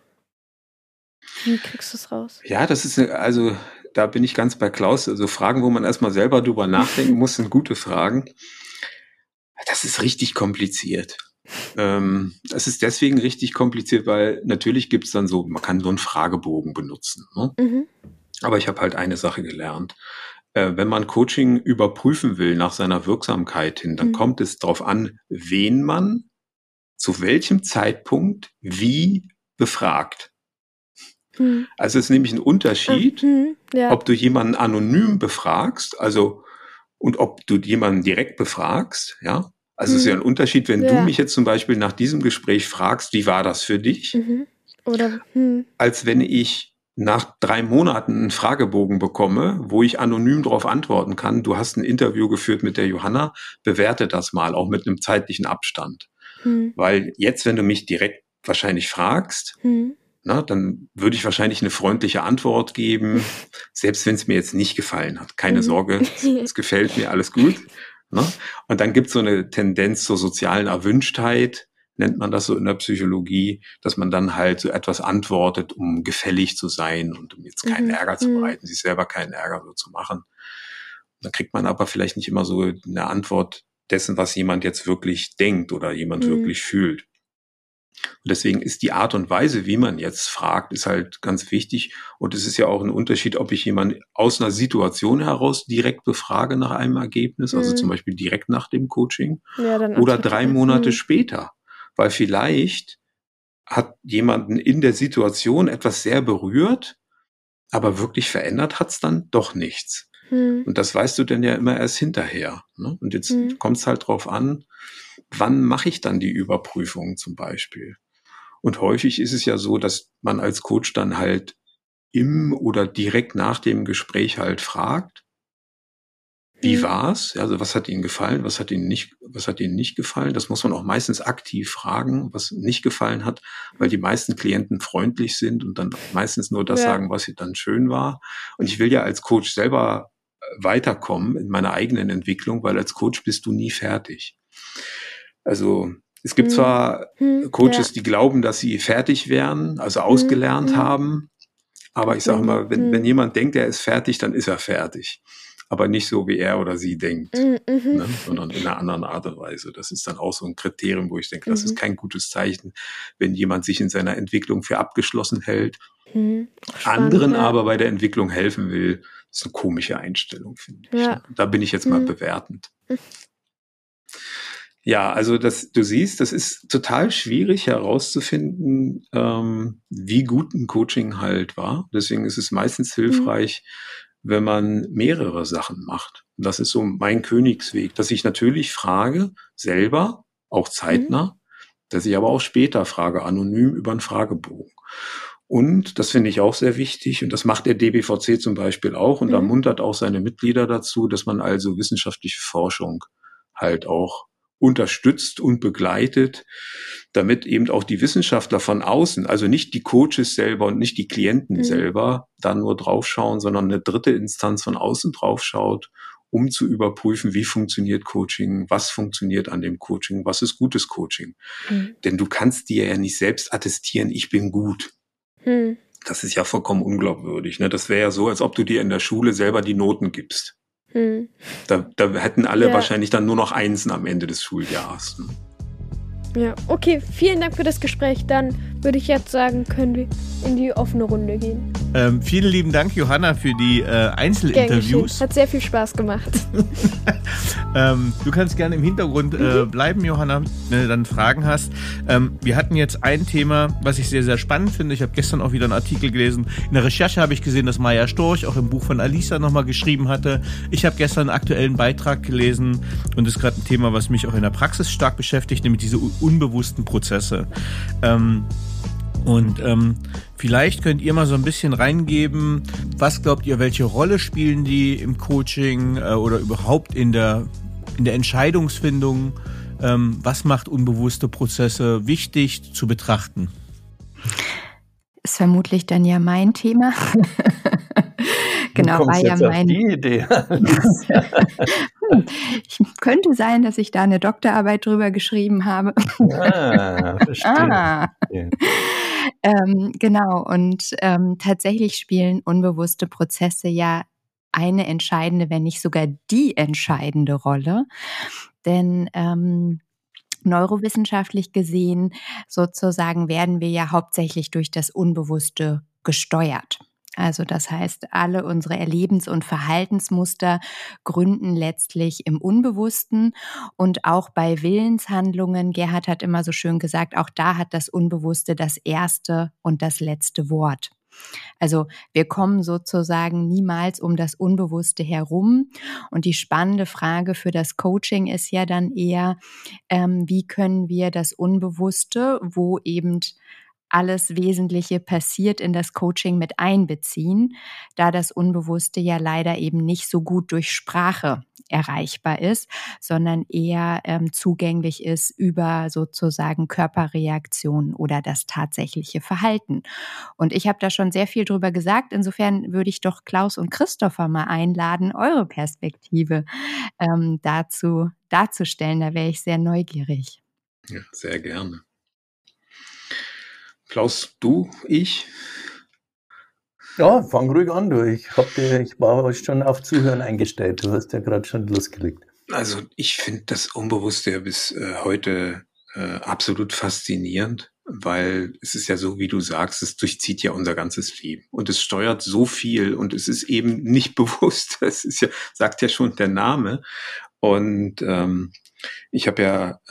wie kriegst du es raus? Ja, das ist, also da bin ich ganz bei Klaus. Also Fragen, wo man erstmal selber drüber nachdenken muss, sind gute Fragen. Das ist richtig kompliziert. Das ist deswegen richtig kompliziert, weil natürlich gibt es dann so, man kann so einen Fragebogen benutzen. Ne? Aber ich habe halt eine Sache gelernt. Wenn man Coaching überprüfen will nach seiner Wirksamkeit hin, dann kommt es darauf an, wen man zu welchem Zeitpunkt wie befragt. Also es ist nämlich ein Unterschied, ob du jemanden anonym befragst, also und ob du jemanden direkt befragst, ja. Also es ist ja ein Unterschied, wenn du mich jetzt zum Beispiel nach diesem Gespräch fragst, wie war das für dich? Oder als wenn ich nach 3 Monaten einen Fragebogen bekomme, wo ich anonym darauf antworten kann, du hast ein Interview geführt mit der Johanna, bewerte das mal, auch mit einem zeitlichen Abstand. Weil jetzt, wenn du mich direkt wahrscheinlich fragst, na, dann würde ich wahrscheinlich eine freundliche Antwort geben, selbst wenn es mir jetzt nicht gefallen hat. Keine Sorge, es gefällt mir, alles gut. Na? Und dann gibt es so eine Tendenz zur sozialen Erwünschtheit, nennt man das so in der Psychologie, dass man dann halt so etwas antwortet, um gefällig zu sein und um jetzt keinen Ärger zu bereiten, sich selber keinen Ärger so zu machen. Dann kriegt man aber vielleicht nicht immer so eine Antwort dessen, was jemand jetzt wirklich denkt oder jemand wirklich fühlt. Und deswegen ist die Art und Weise, wie man jetzt fragt, ist halt ganz wichtig. Und es ist ja auch ein Unterschied, ob ich jemanden aus einer Situation heraus direkt befrage nach einem Ergebnis, also zum Beispiel direkt nach dem Coaching, oder 3 Monate später. Weil vielleicht hat jemanden in der Situation etwas sehr berührt, aber wirklich verändert hat's dann doch nichts. Und das weißt du dann ja immer erst hinterher. Ne? Und jetzt kommt es halt drauf an, wann mache ich dann die Überprüfung zum Beispiel? Und häufig ist es ja so, dass man als Coach dann halt im oder direkt nach dem Gespräch halt fragt, wie war's? Also was hat Ihnen gefallen? Was hat Ihnen nicht gefallen? Das muss man auch meistens aktiv fragen, was nicht gefallen hat, weil die meisten Klienten freundlich sind und dann meistens nur das sagen, was dann schön war. Und ich will ja als Coach selber weiterkommen in meiner eigenen Entwicklung, weil als Coach bist du nie fertig. Also es gibt zwar Coaches, die glauben, dass sie fertig wären, also ausgelernt haben, aber ich sage mal, wenn jemand denkt, er ist fertig, dann ist er fertig. Aber nicht so, wie er oder sie denkt, ne? Sondern in einer anderen Art und Weise. Das ist dann auch so ein Kriterium, wo ich denke, das ist kein gutes Zeichen, wenn jemand sich in seiner Entwicklung für abgeschlossen hält, anderen aber bei der Entwicklung helfen will. Das ist eine komische Einstellung, finde ich. Ja. Da bin ich jetzt mal bewertend. Ja, also du siehst, das ist total schwierig herauszufinden, wie gut ein Coaching halt war. Deswegen ist es meistens hilfreich, wenn man mehrere Sachen macht. Und das ist so mein Königsweg, dass ich natürlich frage, selber, auch zeitnah, dass ich aber auch später frage, anonym über einen Fragebogen. Und das finde ich auch sehr wichtig und das macht der DBVC zum Beispiel auch und ermuntert auch seine Mitglieder dazu, dass man also wissenschaftliche Forschung halt auch unterstützt und begleitet, damit eben auch die Wissenschaftler von außen, also nicht die Coaches selber und nicht die Klienten selber, da nur draufschauen, sondern eine dritte Instanz von außen draufschaut, um zu überprüfen, wie funktioniert Coaching, was funktioniert an dem Coaching, was ist gutes Coaching. Denn du kannst dir ja nicht selbst attestieren, ich bin gut. Das ist ja vollkommen unglaubwürdig. Ne? Das wäre ja so, als ob du dir in der Schule selber die Noten gibst. Da hätten alle wahrscheinlich dann nur noch Einsen am Ende des Schuljahres. Ne? Ja, okay, vielen Dank für das Gespräch. Dann würde ich jetzt sagen, können wir in die offene Runde gehen. Vielen lieben Dank, Johanna, für die Einzelinterviews. Hat sehr viel Spaß gemacht. Du kannst gerne im Hintergrund bleiben, Johanna, wenn du dann Fragen hast. Wir hatten jetzt ein Thema, was ich sehr, sehr spannend finde. Ich habe gestern auch wieder einen Artikel gelesen. In der Recherche habe ich gesehen, dass Maja Storch auch im Buch von Alisa nochmal geschrieben hatte. Ich habe gestern einen aktuellen Beitrag gelesen und das ist gerade ein Thema, was mich auch in der Praxis stark beschäftigt, nämlich diese unbewussten Prozesse. Vielleicht könnt ihr mal so ein bisschen reingeben, was glaubt ihr, welche Rolle spielen die im Coaching oder überhaupt in der Entscheidungsfindung? Was macht unbewusste Prozesse wichtig zu betrachten? Ist vermutlich dann ja mein Thema. Genau, war ja mein. Die Idee. Könnte sein, dass ich da eine Doktorarbeit drüber geschrieben habe. Verstehe. Genau, und tatsächlich spielen unbewusste Prozesse ja eine entscheidende, wenn nicht sogar die entscheidende Rolle. Denn neurowissenschaftlich gesehen sozusagen werden wir ja hauptsächlich durch das Unbewusste gesteuert. Also das heißt, alle unsere Erlebens- und Verhaltensmuster gründen letztlich im Unbewussten und auch bei Willenshandlungen, Gerhard hat immer so schön gesagt, auch da hat das Unbewusste das erste und das letzte Wort. Also wir kommen sozusagen niemals um das Unbewusste herum. Und die spannende Frage für das Coaching ist ja dann eher, wie können wir das Unbewusste, wo eben alles Wesentliche passiert, in das Coaching mit einbeziehen, da das Unbewusste ja leider eben nicht so gut durch Sprache erreichbar ist, sondern eher zugänglich ist über sozusagen Körperreaktionen oder das tatsächliche Verhalten. Und ich habe da schon sehr viel drüber gesagt. Insofern würde ich doch Klaus und Christopher mal einladen, eure Perspektive dazu darzustellen. Da wäre ich sehr neugierig. Ja, sehr gerne. Klaus, du, ich? Ja, fang ruhig an, du. Ich war schon auf Zuhören eingestellt. Du hast ja gerade schon losgelegt. Also ich finde das Unbewusste ja bis heute absolut faszinierend, weil es ist ja so, wie du sagst, es durchzieht ja unser ganzes Leben und es steuert so viel und es ist eben nicht bewusst. Das ist ja, sagt ja schon der Name. Und ich habe ja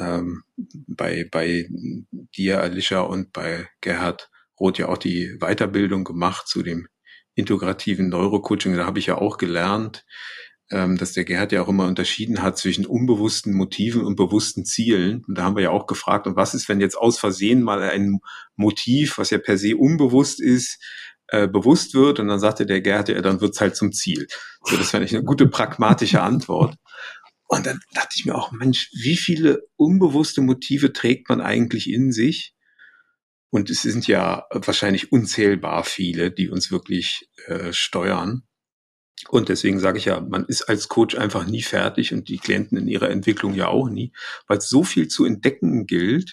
bei dir, Alicia, und bei Gerhard Roth ja auch die Weiterbildung gemacht zu dem integrativen Neurocoaching. Da habe ich ja auch gelernt, dass der Gerhard ja auch immer unterschieden hat zwischen unbewussten Motiven und bewussten Zielen. Und da haben wir ja auch gefragt, und was ist, wenn jetzt aus Versehen mal ein Motiv, was ja per se unbewusst ist, bewusst wird? Und dann sagte der Gerhard, ja, dann wird's halt zum Ziel. So, das fand ich eine gute pragmatische Antwort. Und dann dachte ich mir auch, Mensch, wie viele unbewusste Motive trägt man eigentlich in sich? Und es sind ja wahrscheinlich unzählbar viele, die uns wirklich steuern. Und deswegen sage ich ja, man ist als Coach einfach nie fertig und die Klienten in ihrer Entwicklung ja auch nie, weil es so viel zu entdecken gilt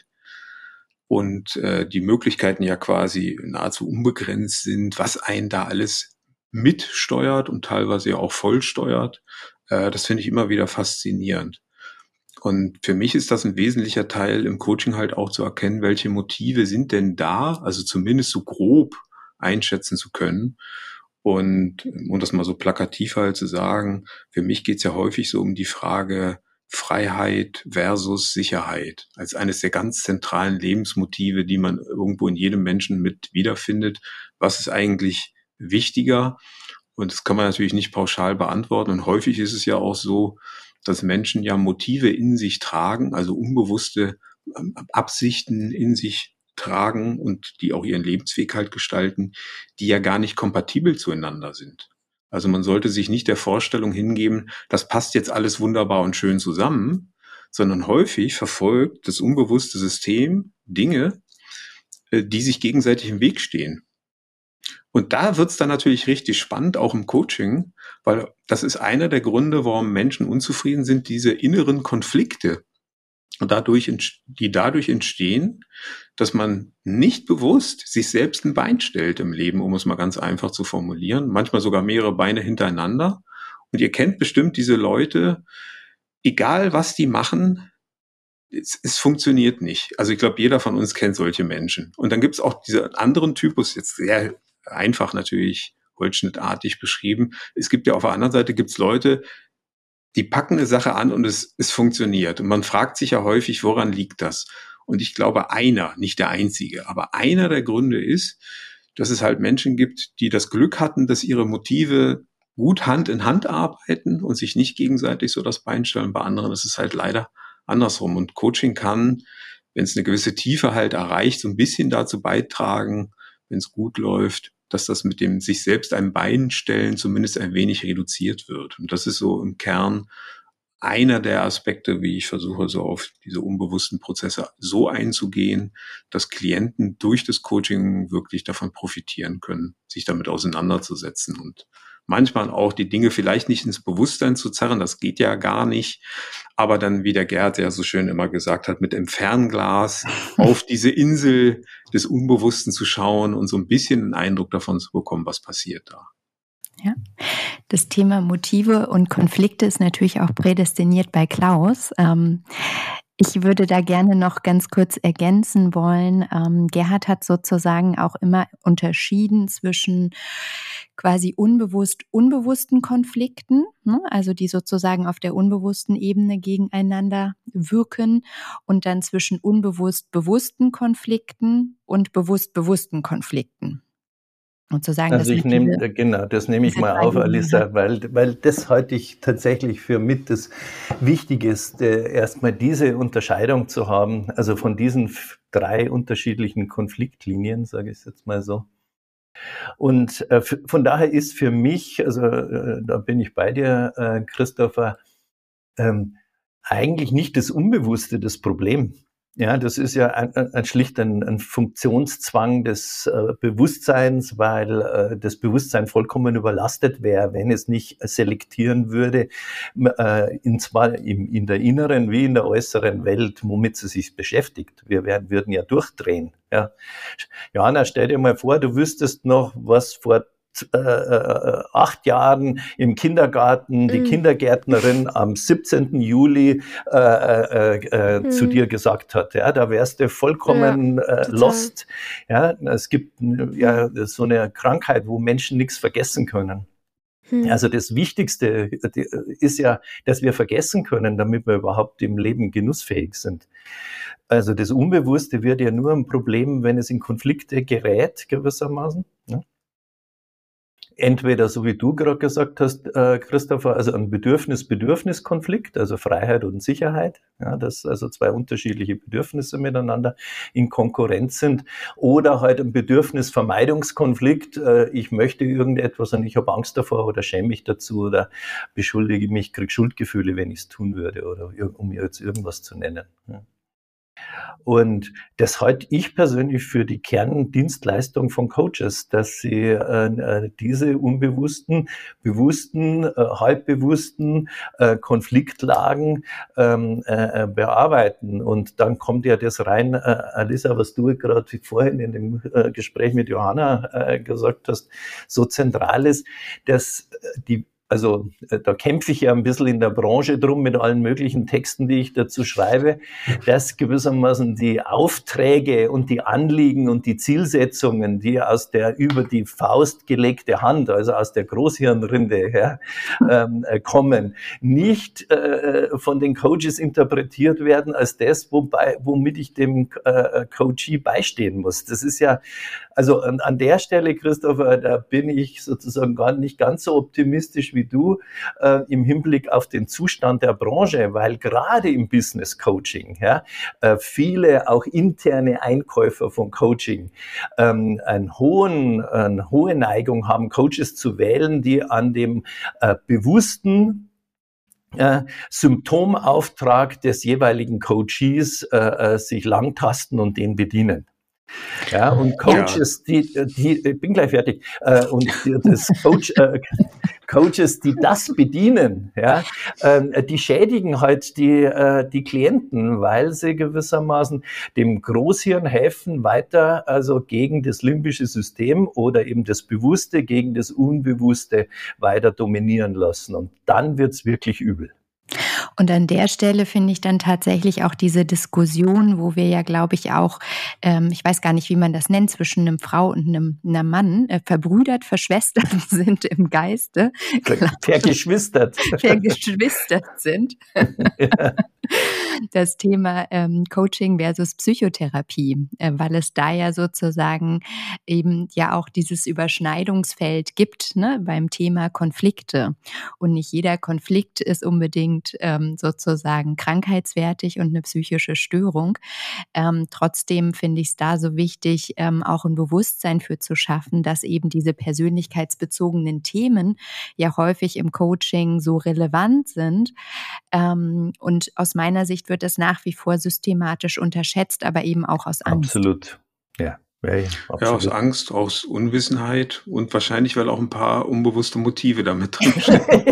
und die Möglichkeiten ja quasi nahezu unbegrenzt sind, was einen da alles mitsteuert und teilweise ja auch vollsteuert. Das finde ich immer wieder faszinierend. Und für mich ist das ein wesentlicher Teil im Coaching halt auch zu erkennen, welche Motive sind denn da, also zumindest so grob einschätzen zu können. Und um das mal so plakativ halt zu sagen, für mich geht es ja häufig so um die Frage Freiheit versus Sicherheit als eines der ganz zentralen Lebensmotive, die man irgendwo in jedem Menschen mit wiederfindet. Was ist eigentlich wichtiger? Und das kann man natürlich nicht pauschal beantworten. Und häufig ist es ja auch so, dass Menschen ja Motive in sich tragen, also unbewusste Absichten in sich tragen und die auch ihren Lebensweg halt gestalten, die ja gar nicht kompatibel zueinander sind. Also man sollte sich nicht der Vorstellung hingeben, das passt jetzt alles wunderbar und schön zusammen, sondern häufig verfolgt das unbewusste System Dinge, die sich gegenseitig im Weg stehen. Und da wird's dann natürlich richtig spannend, auch im Coaching, weil das ist einer der Gründe, warum Menschen unzufrieden sind, diese inneren Konflikte, die dadurch entstehen, dass man nicht bewusst sich selbst ein Bein stellt im Leben, um es mal ganz einfach zu formulieren, manchmal sogar mehrere Beine hintereinander. Und ihr kennt bestimmt diese Leute, egal was die machen, es funktioniert nicht. Also ich glaube, jeder von uns kennt solche Menschen. Und dann gibt's auch diesen anderen Typus, jetzt sehr einfach natürlich holzschnittartig beschrieben. Es gibt ja auf der anderen Seite gibt's Leute, die packen eine Sache an und es funktioniert. Und man fragt sich ja häufig, woran liegt das? Und ich glaube, nicht der einzige, aber einer der Gründe ist, dass es halt Menschen gibt, die das Glück hatten, dass ihre Motive gut Hand in Hand arbeiten und sich nicht gegenseitig so das Bein stellen. Bei anderen ist es halt leider andersrum. Und Coaching kann, wenn es eine gewisse Tiefe halt erreicht, so ein bisschen dazu beitragen, wenn es gut läuft, dass das mit dem sich selbst ein Bein stellen zumindest ein wenig reduziert wird. Und das ist so im Kern einer der Aspekte, wie ich versuche, so auf diese unbewussten Prozesse so einzugehen, dass Klienten durch das Coaching wirklich davon profitieren können, sich damit auseinanderzusetzen und manchmal auch die Dinge vielleicht nicht ins Bewusstsein zu zerren, das geht ja gar nicht, aber dann, wie der Gerd ja so schön immer gesagt hat, mit dem Fernglas auf diese Insel des Unbewussten zu schauen und so ein bisschen einen Eindruck davon zu bekommen, was passiert da. Ja, das Thema Motive und Konflikte ist natürlich auch prädestiniert bei Klaus. Ich würde da gerne noch ganz kurz ergänzen wollen. Gerhard hat sozusagen auch immer unterschieden zwischen quasi unbewussten Konflikten, ne? Also die sozusagen auf der unbewussten Ebene gegeneinander wirken, und dann zwischen bewussten Konflikten und bewussten Konflikten. Und zu sagen, also das nehme ich mal auf, Alissa, weil das halte ich tatsächlich für mit das Wichtigste, erstmal diese Unterscheidung zu haben, also von diesen 3 unterschiedlichen Konfliktlinien, sage ich jetzt mal so. Und von daher ist für mich, also da bin ich bei dir, Christopher, eigentlich nicht das Unbewusste das Problem. Ja, das ist ja schlicht ein Funktionszwang des Bewusstseins, weil das Bewusstsein vollkommen überlastet wäre, wenn es nicht selektieren würde, zwar in der inneren wie in der äußeren Welt, womit es sich beschäftigt. Wir würden ja durchdrehen. Ja. Johanna, stell dir mal vor, du wüsstest noch, was vor 8 Jahren im Kindergarten die Kindergärtnerin am 17. Juli zu dir gesagt hat. Ja, da wärst du vollkommen lost. Ja, es gibt ja so eine Krankheit, wo Menschen nichts vergessen können. Also das Wichtigste ist ja, dass wir vergessen können, damit wir überhaupt im Leben genussfähig sind. Also das Unbewusste wird ja nur ein Problem, wenn es in Konflikte gerät, gewissermaßen. Ja. Entweder, so wie du gerade gesagt hast, Christopher, also ein Bedürfnis-Konflikt, also Freiheit und Sicherheit, ja, dass also 2 unterschiedliche Bedürfnisse miteinander in Konkurrenz sind, oder halt ein Bedürfnis-Vermeidungskonflikt, ich möchte irgendetwas und ich habe Angst davor oder schäme mich dazu oder beschuldige mich, kriege Schuldgefühle, wenn ich es tun würde, oder um jetzt irgendwas zu nennen. Ja. Und das halte ich persönlich für die Kerndienstleistung von Coaches, dass sie diese unbewussten, bewussten, halbbewussten Konfliktlagen bearbeiten. Und dann kommt ja das rein, Alissa, was du gerade vorhin in dem Gespräch mit Johanna gesagt hast, so zentral ist, dass also da kämpfe ich ja ein bisschen in der Branche drum mit allen möglichen Texten, die ich dazu schreibe, dass gewissermaßen die Aufträge und die Anliegen und die Zielsetzungen, die aus der über die Faust gelegte Hand, also aus der Großhirnrinde kommen, nicht von den Coaches interpretiert werden als das, womit ich dem Coachee beistehen muss. Das ist ja, also an der Stelle, Christopher, da bin ich sozusagen gar nicht ganz so optimistisch wie du im Hinblick auf den Zustand der Branche, weil gerade im Business Coaching viele auch interne Einkäufer von Coaching eine hohe Neigung haben, Coaches zu wählen, die an dem bewussten Symptomauftrag des jeweiligen Coaches sich langtasten und den bedienen. Ja, und Coaches, ich bin gleich fertig, und Coaches, die das bedienen, die schädigen halt die Klienten, weil sie gewissermaßen dem Großhirn helfen, weiter also gegen das limbische System oder eben das Bewusste gegen das Unbewusste weiter dominieren lassen. Und dann wird's wirklich übel. Und an der Stelle finde ich dann tatsächlich auch diese Diskussion, wo wir ja, glaube ich, auch, ich weiß gar nicht, wie man das nennt, zwischen einem Frau und einem Mann, verbrüdert, verschwestert sind im Geiste. Vergeschwistert. Vergeschwistert sind. Ja. Das Thema Coaching versus Psychotherapie, weil es da ja sozusagen eben ja auch dieses Überschneidungsfeld gibt, ne, beim Thema Konflikte. Und nicht jeder Konflikt ist unbedingt sozusagen krankheitswertig und eine psychische Störung. Trotzdem finde ich es da so wichtig, auch ein Bewusstsein für zu schaffen, dass eben diese persönlichkeitsbezogenen Themen ja häufig im Coaching so relevant sind. Und aus meiner Sicht wird es nach wie vor systematisch unterschätzt, aber eben auch aus Angst. Absolut, ja. Ja, aus Angst, aus Unwissenheit und wahrscheinlich, weil auch ein paar unbewusste Motive damit drinstecken.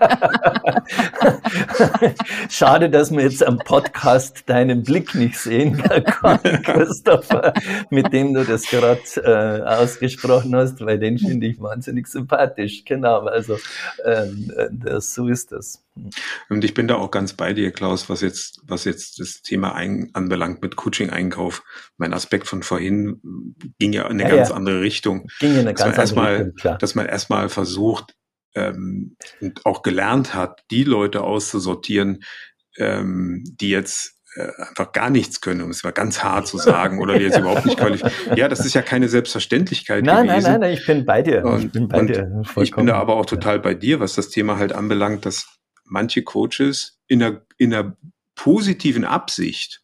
Schade, dass wir jetzt am Podcast deinen Blick nicht sehen kann, Christopher, mit dem du das gerade ausgesprochen hast, weil den finde ich wahnsinnig sympathisch. Genau, also so ist das. Und ich bin da auch ganz bei dir, Klaus, was jetzt das Thema anbelangt mit Coaching-Einkauf. Mein Aspekt von vorhin ging ja in eine ganz andere Richtung. Ging in eine ganz andere Richtung, klar. Dass man erstmal versucht und auch gelernt hat, die Leute auszusortieren, die jetzt einfach gar nichts können, um es mal ganz hart zu sagen, oder die jetzt überhaupt nicht qualifiziert. Ja, das ist ja keine Selbstverständlichkeit gewesen. Nein, ich bin bei dir. Ich bin da aber auch total bei dir, was das Thema halt anbelangt, dass manche Coaches in einer positiven Absicht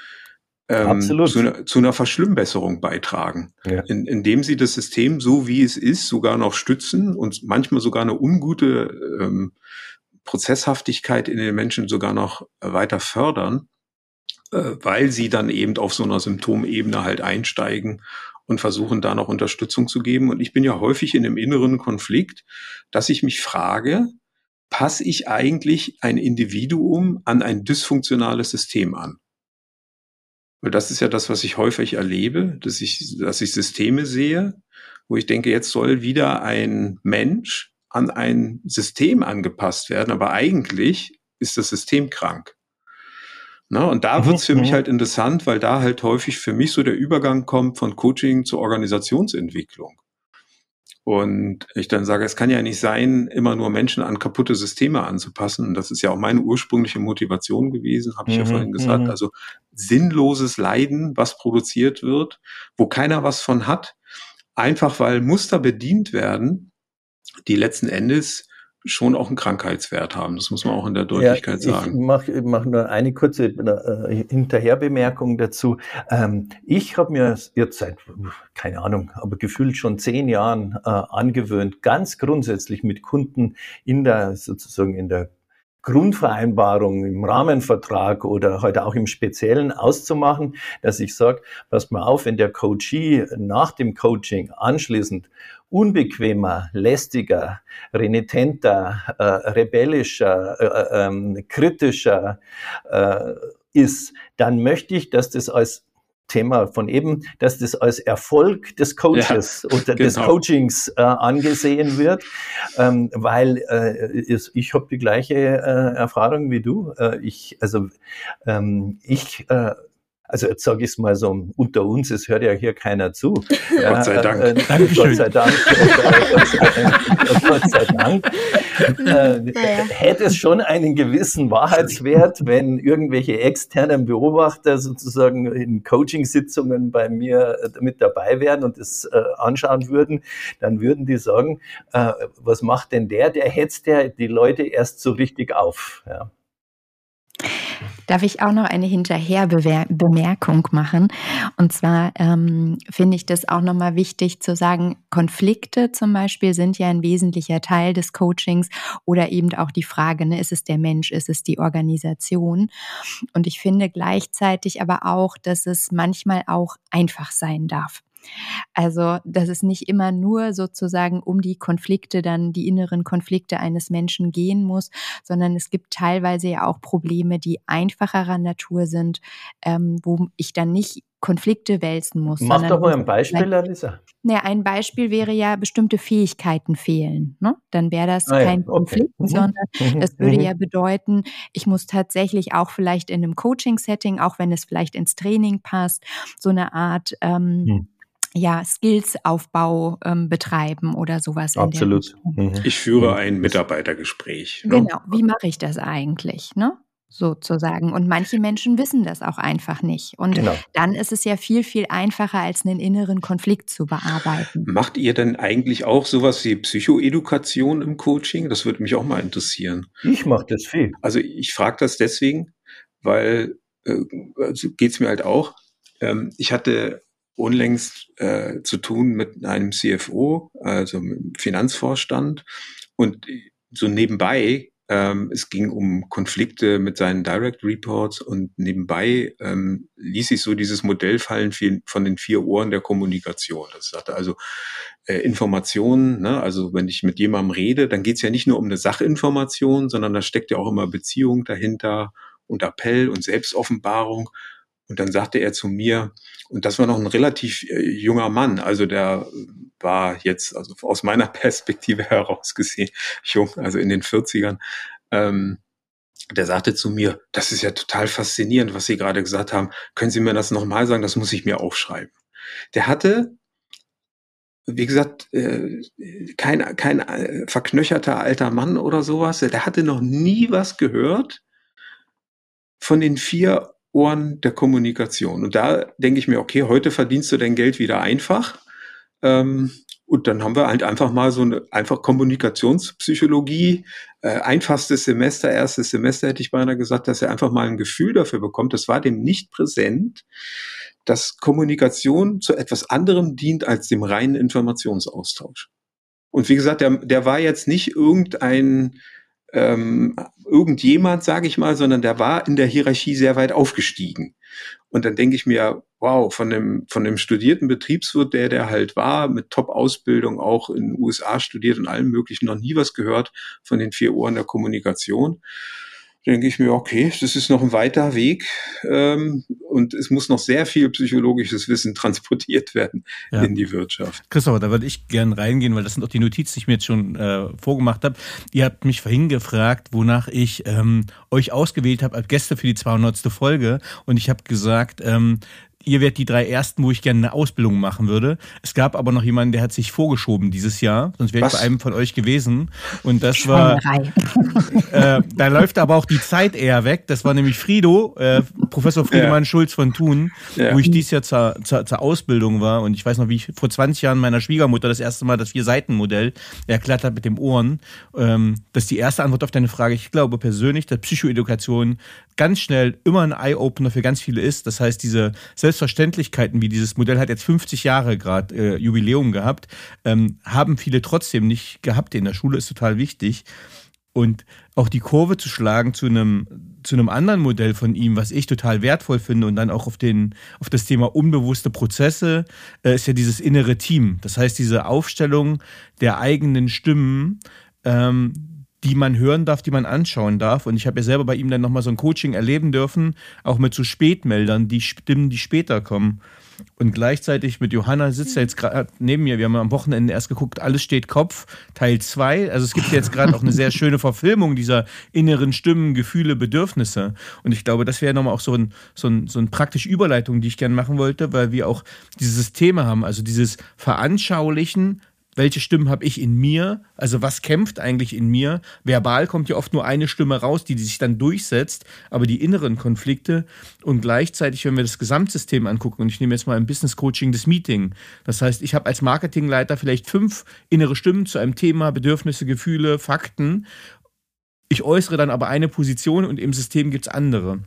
zu einer Verschlimmbesserung beitragen, ja. Indem sie das System so wie es ist sogar noch stützen und manchmal sogar eine ungute Prozesshaftigkeit in den Menschen sogar noch weiter fördern, weil sie dann eben auf so einer Symptomebene halt einsteigen und versuchen da noch Unterstützung zu geben. Und ich bin ja häufig in einem inneren Konflikt, dass ich mich frage, passe ich eigentlich ein Individuum an ein dysfunktionales System an? Weil das ist ja das, was ich häufig erlebe, dass ich Systeme sehe, wo ich denke, jetzt soll wieder ein Mensch an ein System angepasst werden, aber eigentlich ist das System krank. Na, und da wird's für mich halt interessant, weil da halt häufig für mich so der Übergang kommt von Coaching zur Organisationsentwicklung. Und ich dann sage, es kann ja nicht sein, immer nur Menschen an kaputte Systeme anzupassen. Und das ist ja auch meine ursprüngliche Motivation gewesen, habe ich ja vorhin gesagt. Also sinnloses Leiden, was produziert wird, wo keiner was von hat, einfach weil Muster bedient werden, die letzten Endes schon auch einen Krankheitswert haben. Das muss man auch in der Deutlichkeit sagen. Ich mach nur eine kurze Hinterherbemerkung dazu. Ich habe mir jetzt seit, keine Ahnung, aber gefühlt schon 10 Jahren angewöhnt, ganz grundsätzlich mit Kunden in der Grundvereinbarung, im Rahmenvertrag oder heute auch im Speziellen auszumachen, dass ich sage, passt mal auf, wenn der Coachee nach dem Coaching anschließend unbequemer, lästiger, renitenter, rebellischer, kritischer ist, dann möchte ich, dass das als Thema von eben, dass das als Erfolg des Coaches oder des Coachings angesehen wird, weil ich habe die gleiche Erfahrung wie du. Also jetzt sage ich es mal so unter uns, es hört ja hier keiner zu. Gott sei Dank. Gott sei Dank. Gott sei Dank. Hätte es schon einen gewissen Wahrheitswert, wenn irgendwelche externen Beobachter sozusagen in Coaching-Sitzungen bei mir mit dabei wären und das anschauen würden, dann würden die sagen, was macht denn der hetzt die Leute erst so richtig auf. Ja. Darf ich auch noch eine Hinterherbemerkung machen? Und zwar finde ich das auch nochmal wichtig zu sagen, Konflikte zum Beispiel sind ja ein wesentlicher Teil des Coachings oder eben auch die Frage, ne, ist es der Mensch, ist es die Organisation? Und ich finde gleichzeitig aber auch, dass es manchmal auch einfach sein darf. Also, dass es nicht immer nur sozusagen um die Konflikte, dann die inneren Konflikte eines Menschen gehen muss, sondern es gibt teilweise ja auch Probleme, die einfacherer Natur sind, wo ich dann nicht Konflikte wälzen muss. Mach doch mal ein Beispiel, Alisa. Ja, ein Beispiel wäre ja, bestimmte Fähigkeiten fehlen. Ne? Dann wäre das kein Konflikt, sondern das würde ja bedeuten, ich muss tatsächlich auch vielleicht in einem Coaching-Setting, auch wenn es vielleicht ins Training passt, so eine Art Skills-Aufbau betreiben oder sowas. Absolut. Ich führe ein Mitarbeitergespräch. Ne? Genau, wie mache ich das eigentlich, ne? Sozusagen. Und manche Menschen wissen das auch einfach nicht. Und dann ist es ja viel, viel einfacher, als einen inneren Konflikt zu bearbeiten. Macht ihr denn eigentlich auch sowas wie Psychoedukation im Coaching? Das würde mich auch mal interessieren. Ich mache das viel. Also ich frage das deswegen, weil geht's mir halt auch. Ich hatte unlängst zu tun mit einem CFO, also mit dem Finanzvorstand, und so nebenbei es ging um Konflikte mit seinen Direct Reports und nebenbei ließ ich so dieses Modell fallen von den 4 Ohren der Kommunikation. Das sagte also Informationen, ne? Also wenn ich mit jemandem rede, dann geht es ja nicht nur um eine Sachinformation, sondern da steckt ja auch immer Beziehung dahinter und Appell und Selbstoffenbarung. Und dann sagte er zu mir, und das war noch ein relativ junger Mann, also der war jetzt, also aus meiner Perspektive heraus gesehen, jung, also in den 40ern, der sagte zu mir, das ist ja total faszinierend, was Sie gerade gesagt haben. Können Sie mir das nochmal sagen? Das muss ich mir aufschreiben. Der hatte, wie gesagt, kein verknöcherter alter Mann oder sowas. Der hatte noch nie was gehört von den 4 Ohren der Kommunikation. Und da denke ich mir, okay, heute verdienst du dein Geld wieder einfach. Und dann haben wir halt einfach mal so eine einfach Kommunikationspsychologie, einfachstes Semester, erstes Semester hätte ich beinahe gesagt, dass er einfach mal ein Gefühl dafür bekommt. Das war dem nicht präsent, dass Kommunikation zu etwas anderem dient als dem reinen Informationsaustausch. Und wie gesagt, der war jetzt nicht irgendjemand, sage ich mal, sondern der war in der Hierarchie sehr weit aufgestiegen. Und dann denke ich mir, wow, von dem studierten Betriebswirt, der halt war, mit Top-Ausbildung, auch in den USA studiert und allem Möglichen, noch nie was gehört von den 4 Ohren der Kommunikation. Denke ich mir, okay, das ist noch ein weiter Weg und es muss noch sehr viel psychologisches Wissen transportiert werden in die Wirtschaft. Christopher, da würde ich gern reingehen, weil das sind auch die Notizen, die ich mir jetzt schon vorgemacht habe. Ihr habt mich vorhin gefragt, wonach ich euch ausgewählt habe als Gäste für die 200. Folge, und ich habe gesagt, ihr werdet die 3 Ersten, wo ich gerne eine Ausbildung machen würde. Es gab aber noch jemanden, der hat sich vorgeschoben dieses Jahr, sonst wäre ich bei einem von euch gewesen. Und das war, da läuft aber auch die Zeit eher weg. Das war nämlich Frido, Professor Friedemann Schulz von Thun, wo ich dieses Jahr zur Ausbildung war. Und ich weiß noch, wie ich vor 20 Jahren meiner Schwiegermutter das erste Mal das 4-Seiten-Modell erklärt habe mit dem Ohren. Das ist die erste Antwort auf deine Frage. Ich glaube persönlich, dass Psychoedukation ganz schnell immer ein Eye-Opener für ganz viele ist. Das heißt, diese Selbstverständlichkeiten, wie dieses Modell hat jetzt 50 Jahre gerade Jubiläum gehabt, haben viele trotzdem nicht gehabt. In der Schule ist total wichtig. Und auch die Kurve zu schlagen zu einem anderen Modell von ihm, was ich total wertvoll finde, und dann auch auf das Thema unbewusste Prozesse, ist ja dieses innere Team. Das heißt, diese Aufstellung der eigenen Stimmen, die man hören darf, die man anschauen darf. Und ich habe ja selber bei ihm dann nochmal so ein Coaching erleben dürfen, auch mit so Spätmeldern, die Stimmen, die später kommen. Und gleichzeitig mit Johanna sitzt er jetzt gerade neben mir. Wir haben am Wochenende erst geguckt, Alles steht Kopf, Teil 2. Also es gibt jetzt gerade auch eine sehr schöne Verfilmung dieser inneren Stimmen, Gefühle, Bedürfnisse. Und ich glaube, das wäre nochmal auch so eine praktische Überleitung, die ich gerne machen wollte, weil wir auch dieses Thema haben, also dieses Veranschaulichen, welche Stimmen habe ich in mir, also was kämpft eigentlich in mir. Verbal kommt ja oft nur eine Stimme raus, die sich dann durchsetzt, aber die inneren Konflikte, und gleichzeitig, wenn wir das Gesamtsystem angucken, und ich nehme jetzt mal im Business Coaching das Meeting, das heißt, ich habe als Marketingleiter vielleicht 5 innere Stimmen zu einem Thema, Bedürfnisse, Gefühle, Fakten. Ich äußere dann aber eine Position und im System gibt es andere.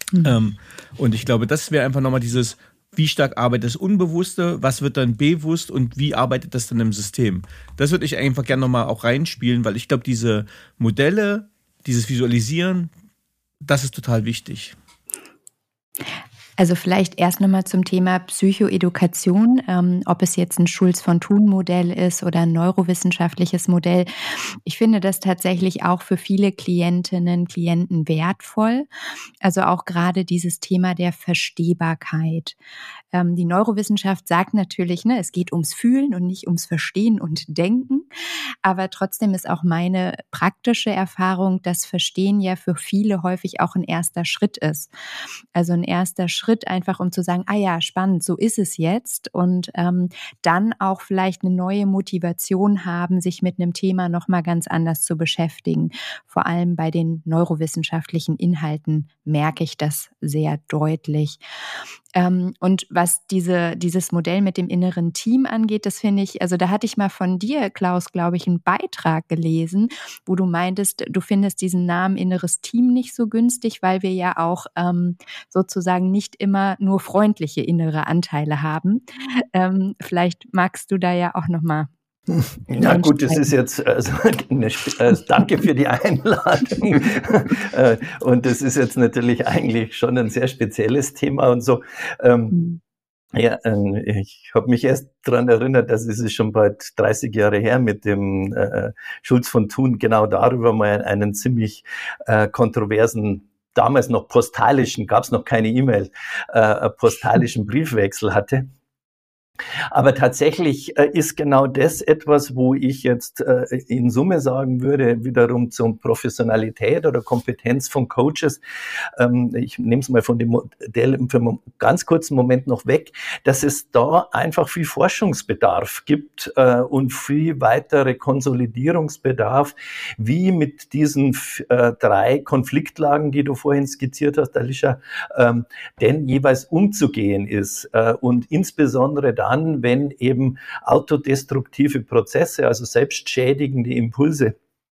Und ich glaube, das wäre einfach nochmal dieses, wie stark arbeitet das Unbewusste, was wird dann bewusst und wie arbeitet das dann im System? Das würde ich einfach gerne nochmal auch reinspielen, weil ich glaube, diese Modelle, dieses Visualisieren, das ist total wichtig. Also vielleicht erst nochmal zum Thema Psychoedukation, ob es jetzt ein Schulz-von-Thun-Modell ist oder ein neurowissenschaftliches Modell. Ich finde das tatsächlich auch für viele Klientinnen, Klienten wertvoll. Also auch gerade dieses Thema der Verstehbarkeit. Die Neurowissenschaft sagt natürlich, es geht ums Fühlen und nicht ums Verstehen und Denken. Aber trotzdem ist auch meine praktische Erfahrung, dass Verstehen ja für viele häufig auch ein erster Schritt ist. Also ein erster Schritt einfach, um zu sagen, ja, spannend, so ist es jetzt. Und dann auch vielleicht eine neue Motivation haben, sich mit einem Thema nochmal ganz anders zu beschäftigen. Vor allem bei den neurowissenschaftlichen Inhalten merke ich das sehr deutlich. Und was dieses Modell mit dem inneren Team angeht, das finde ich, also da hatte ich mal von dir, Klaus, glaube ich, einen Beitrag gelesen, wo du meintest, du findest diesen Namen inneres Team nicht so günstig, weil wir ja auch sozusagen nicht immer nur freundliche innere Anteile haben. Vielleicht magst du da ja auch nochmal. Ja gut, das ist jetzt, danke für die Einladung. Und das ist jetzt natürlich eigentlich schon ein sehr spezielles Thema und so. Ich habe mich erst daran erinnert, dass es ist schon bald 30 Jahre her mit dem Schulz von Thun genau darüber mal einen ziemlich kontroversen, damals noch postalischen, gab es noch keine E-Mail, postalischen Briefwechsel hatte. Aber tatsächlich ist genau das etwas, wo ich jetzt in Summe sagen würde, wiederum zur Professionalität oder Kompetenz von Coaches, ich nehme es mal von dem Modell für einen ganz kurzen Moment noch weg, dass es da einfach viel Forschungsbedarf gibt und viel weitere Konsolidierungsbedarf, wie mit diesen 3 Konfliktlagen, die du vorhin skizziert hast, Alicia, denn jeweils umzugehen ist und insbesondere dann, wenn eben autodestruktive Prozesse, also selbstschädigende Impulse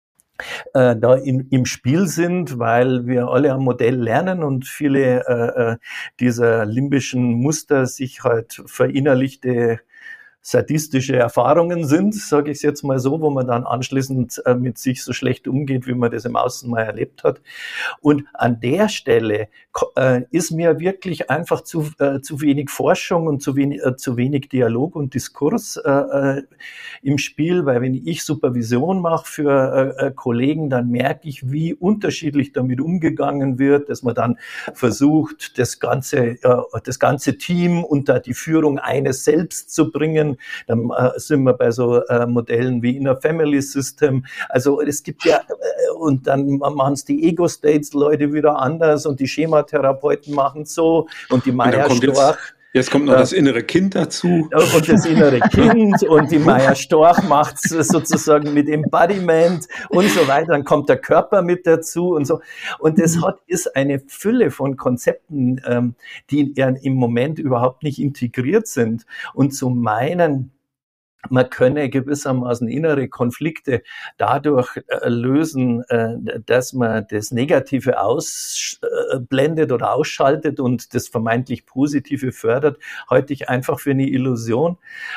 da im Spiel sind, weil wir alle am Modell lernen und viele dieser limbischen Muster sich halt verinnerlichte sadistische Erfahrungen sind, sage ich es jetzt mal so, wo man dann anschließend mit sich so schlecht umgeht, wie man das im Außen mal erlebt hat. Und an der Stelle ist mir wirklich einfach zu wenig Forschung und zu wenig Dialog und Diskurs im Spiel, weil wenn ich Supervision mache für Kollegen, dann merke ich, wie unterschiedlich damit umgegangen wird, dass man dann versucht, das ganze Team unter die Führung eines selbst zu bringen. Dann sind wir bei so Modellen wie Inner Family System. Also es gibt ja, und dann machen es die Ego-States-Leute wieder anders und die Schematherapeuten machen so und die Maya Storch. Jetzt kommt noch das innere Kind dazu. Und das innere Kind und die Maya Storch macht es sozusagen mit Embodiment und so weiter. Dann kommt der Körper mit dazu und so. Und das ist eine Fülle von Konzepten, die im Moment überhaupt nicht integriert sind. Und zu meinen, man könne gewissermaßen innere Konflikte dadurch lösen, dass man das Negative ausblendet oder ausschaltet und das vermeintlich Positive fördert, halte ich einfach für eine Illusion.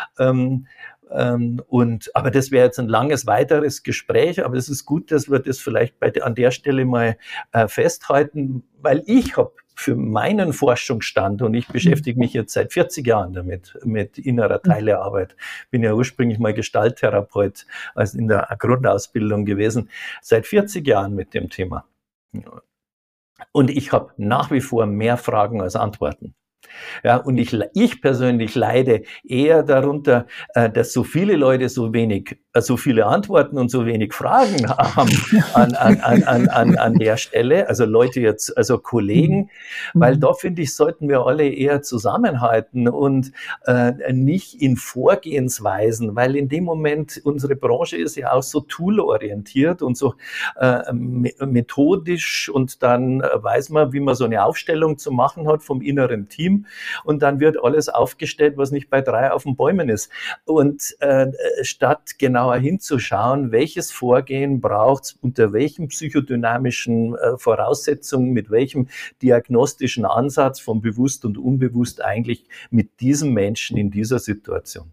Aber das wäre jetzt ein langes weiteres Gespräch, aber es ist gut, dass wir das vielleicht an der Stelle mal festhalten, weil ich habe für meinen Forschungsstand, und ich beschäftige mich jetzt seit 40 Jahren damit, mit innerer Teilearbeit, bin ja ursprünglich mal Gestalttherapeut, also in der Grundausbildung gewesen, seit 40 Jahren mit dem Thema. Und ich habe nach wie vor mehr Fragen als Antworten. Ja, und ich persönlich leide eher darunter, dass so viele Leute so viele Antworten und so wenig Fragen haben an der Stelle, also Leute jetzt, also Kollegen, weil da finde ich, sollten wir alle eher zusammenhalten und nicht in Vorgehensweisen, weil in dem Moment unsere Branche ist ja auch so toolorientiert und so methodisch und dann weiß man, wie man so eine Aufstellung zu machen hat vom inneren Team. Und dann wird alles aufgestellt, was nicht bei 3 auf den Bäumen ist. Und statt genauer hinzuschauen, welches Vorgehen braucht es, unter welchen psychodynamischen Voraussetzungen, mit welchem diagnostischen Ansatz von bewusst und unbewusst eigentlich mit diesem Menschen in dieser Situation.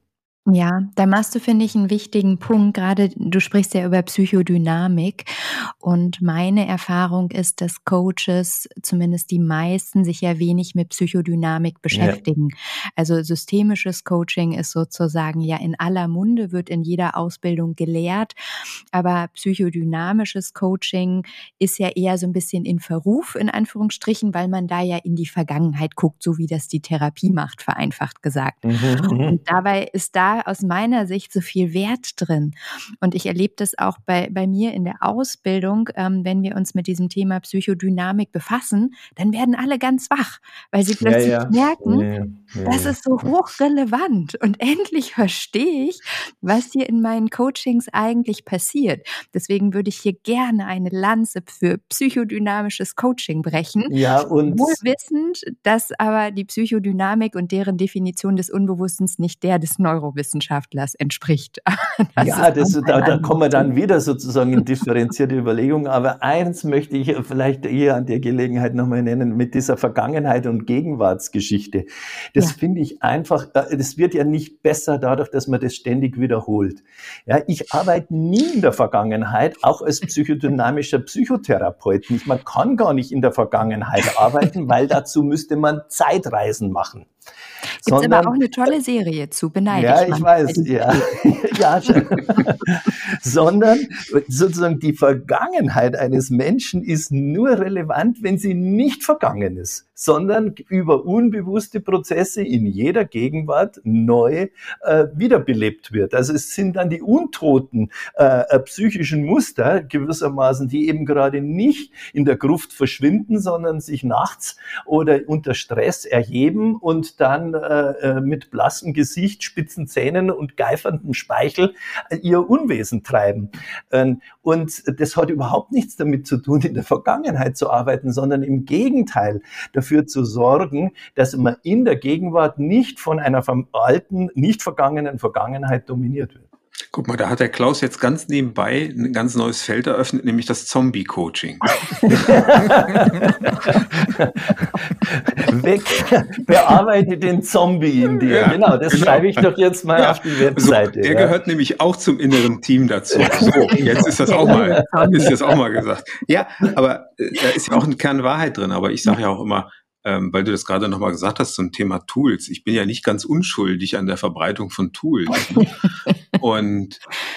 Ja, da machst du, finde ich, einen wichtigen Punkt. Gerade du sprichst ja über Psychodynamik und meine Erfahrung ist, dass Coaches, zumindest die meisten, sich ja wenig mit Psychodynamik beschäftigen. Also systemisches Coaching ist sozusagen ja in aller Munde, wird in jeder Ausbildung gelehrt, aber psychodynamisches Coaching ist ja eher so ein bisschen in Verruf, in Anführungsstrichen, weil man da ja in die Vergangenheit guckt, so wie das die Therapie macht, vereinfacht gesagt. Und dabei ist da aus meiner Sicht so viel Wert drin. Und ich erlebe das auch bei mir in der Ausbildung, wenn wir uns mit diesem Thema Psychodynamik befassen, dann werden alle ganz wach, weil sie plötzlich merken, das ist so hochrelevant und endlich verstehe ich, was hier in meinen Coachings eigentlich passiert. Deswegen würde ich hier gerne eine Lanze für psychodynamisches Coaching brechen. Ja, und wohl wissend, dass aber die Psychodynamik und deren Definition des Unbewusstens nicht der des Neurowissenschaftlers entspricht. Da kommen wir dann wieder sozusagen in differenzierte Überlegungen. Aber eins möchte ich vielleicht eher an der Gelegenheit nochmal nennen, mit dieser Vergangenheit- und Gegenwartsgeschichte. Das finde ich einfach, das wird ja nicht besser dadurch, dass man das ständig wiederholt. Ja, ich arbeite nie in der Vergangenheit, auch als psychodynamischer Psychotherapeut nicht. Man kann gar nicht in der Vergangenheit arbeiten, weil dazu müsste man Zeitreisen machen. Gibt es aber auch eine tolle Serie zu, beneide ich. Ja, ich weiß, ja. Sondern sozusagen die Vergangenheit eines Menschen ist nur relevant, wenn sie nicht vergangen ist, sondern über unbewusste Prozesse in jeder Gegenwart neu wiederbelebt wird. Also es sind dann die untoten psychischen Muster gewissermaßen, die eben gerade nicht in der Gruft verschwinden, sondern sich nachts oder unter Stress erheben und dann mit blassem Gesicht, spitzen Zähnen und geiferndem Speichel ihr Unwesen treiben. Und das hat überhaupt nichts damit zu tun, in der Vergangenheit zu arbeiten, sondern im Gegenteil dafür zu sorgen, dass man in der Gegenwart nicht von einer alten, nicht vergangenen Vergangenheit dominiert wird. Guck mal, da hat der Klaus jetzt ganz nebenbei ein ganz neues Feld eröffnet, nämlich das Zombie-Coaching. Bearbeite den Zombie in dir. Ja, genau, das schreibe ich doch jetzt mal auf die Webseite. Der gehört nämlich auch zum inneren Team dazu. So, jetzt ist das auch mal gesagt. Ja, aber da ist ja auch ein Kern Wahrheit drin. Aber ich sage ja auch immer, weil du das gerade nochmal gesagt hast zum Thema Tools. Ich bin ja nicht ganz unschuldig an der Verbreitung von Tools. Und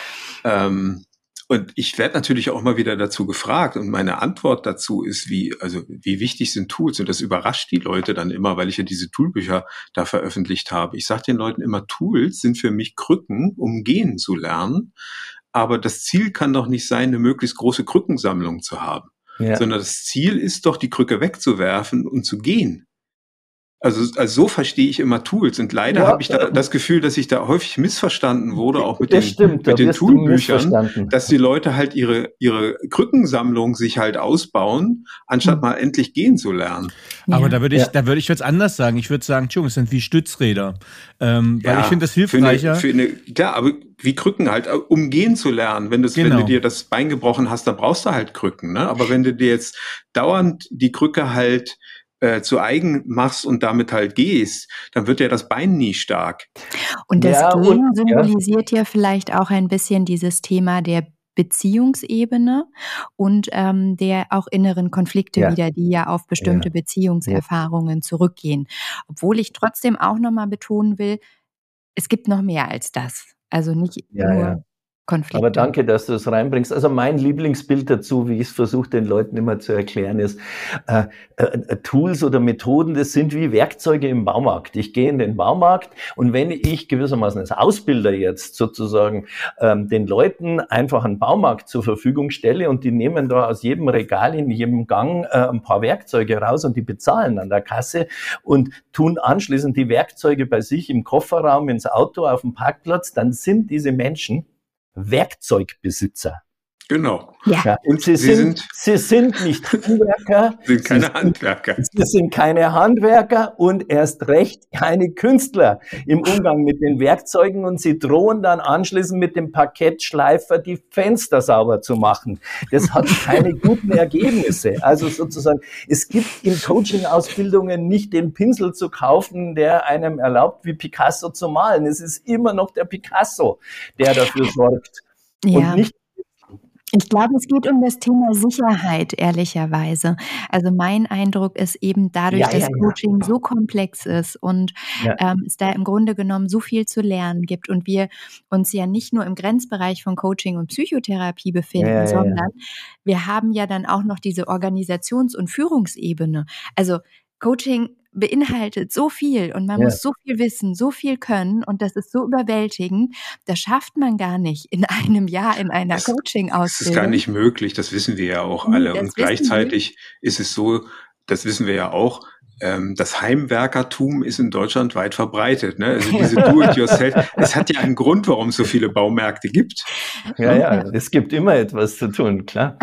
ich werde natürlich auch mal wieder dazu gefragt und meine Antwort dazu ist, wie wichtig sind Tools? Und das überrascht die Leute dann immer, weil ich ja diese Toolbücher da veröffentlicht habe. Ich sage den Leuten immer, Tools sind für mich Krücken, um gehen zu lernen. Aber das Ziel kann doch nicht sein, eine möglichst große Krückensammlung zu haben. Ja. Sondern das Ziel ist doch, die Krücke wegzuwerfen und zu gehen. Also so verstehe ich immer Tools. Und leider habe ich da das Gefühl, dass ich da häufig missverstanden wurde, auch mit den Toolbüchern, dass die Leute halt ihre Krückensammlung sich halt ausbauen, anstatt mal endlich gehen zu lernen. Ja. Aber da würde ich jetzt anders sagen. Ich würde sagen, es sind wie Stützräder. Weil ich finde das hilfreicher. Aber wie Krücken halt, um gehen zu lernen. Wenn du dir das Bein gebrochen hast, dann brauchst du halt Krücken. Ne? Aber wenn du dir jetzt dauernd die Krücke halt zu eigen machst und damit halt gehst, dann wird ja das Bein nie stark. Und das Gehen symbolisiert ja vielleicht auch ein bisschen dieses Thema der Beziehungsebene und der auch inneren Konflikte wieder, die ja auf bestimmte Beziehungserfahrungen zurückgehen. Obwohl ich trotzdem auch nochmal betonen will, es gibt noch mehr als das. Also nicht nur Konflikte. Aber danke, dass du es reinbringst. Also mein Lieblingsbild dazu, wie ich es versuche, den Leuten immer zu erklären, ist, Tools oder Methoden, das sind wie Werkzeuge im Baumarkt. Ich gehe in den Baumarkt und wenn ich gewissermaßen als Ausbilder jetzt sozusagen den Leuten einfach einen Baumarkt zur Verfügung stelle und die nehmen da aus jedem Regal in jedem Gang ein paar Werkzeuge raus und die bezahlen an der Kasse und tun anschließend die Werkzeuge bei sich im Kofferraum, ins Auto, auf dem Parkplatz, dann sind diese Menschen Werkzeugbesitzer. Genau. Ja. Und Sie sind nicht Handwerker. Sind keine Handwerker. Sie sind keine Handwerker und erst recht keine Künstler im Umgang mit den Werkzeugen, und Sie drohen dann anschließend mit dem Parkettschleifer die Fenster sauber zu machen. Das hat keine guten Ergebnisse. Also sozusagen, es gibt in Coaching-Ausbildungen nicht den Pinsel zu kaufen, der einem erlaubt, wie Picasso zu malen. Es ist immer noch der Picasso, der dafür sorgt. Ja. Und nicht. Ich glaube, es geht um das Thema Sicherheit, ehrlicherweise. Also mein Eindruck ist eben dadurch, dass Coaching so komplex ist und es da im Grunde genommen so viel zu lernen gibt und wir uns ja nicht nur im Grenzbereich von Coaching und Psychotherapie befinden, sondern wir haben ja dann auch noch diese Organisations- und Führungsebene. Also Coaching beinhaltet so viel und man muss so viel wissen, so viel können, und das ist so überwältigend, das schafft man gar nicht in einem Jahr in einer Coaching-Ausbildung. Das ist gar nicht möglich, das wissen wir ja auch alle. Und gleichzeitig ist es so, das wissen wir ja auch, das Heimwerkertum ist in Deutschland weit verbreitet. Ne? Also diese Do-it-yourself, es hat ja einen Grund, warum es so viele Baumärkte gibt. Ja, es gibt immer etwas zu tun, klar.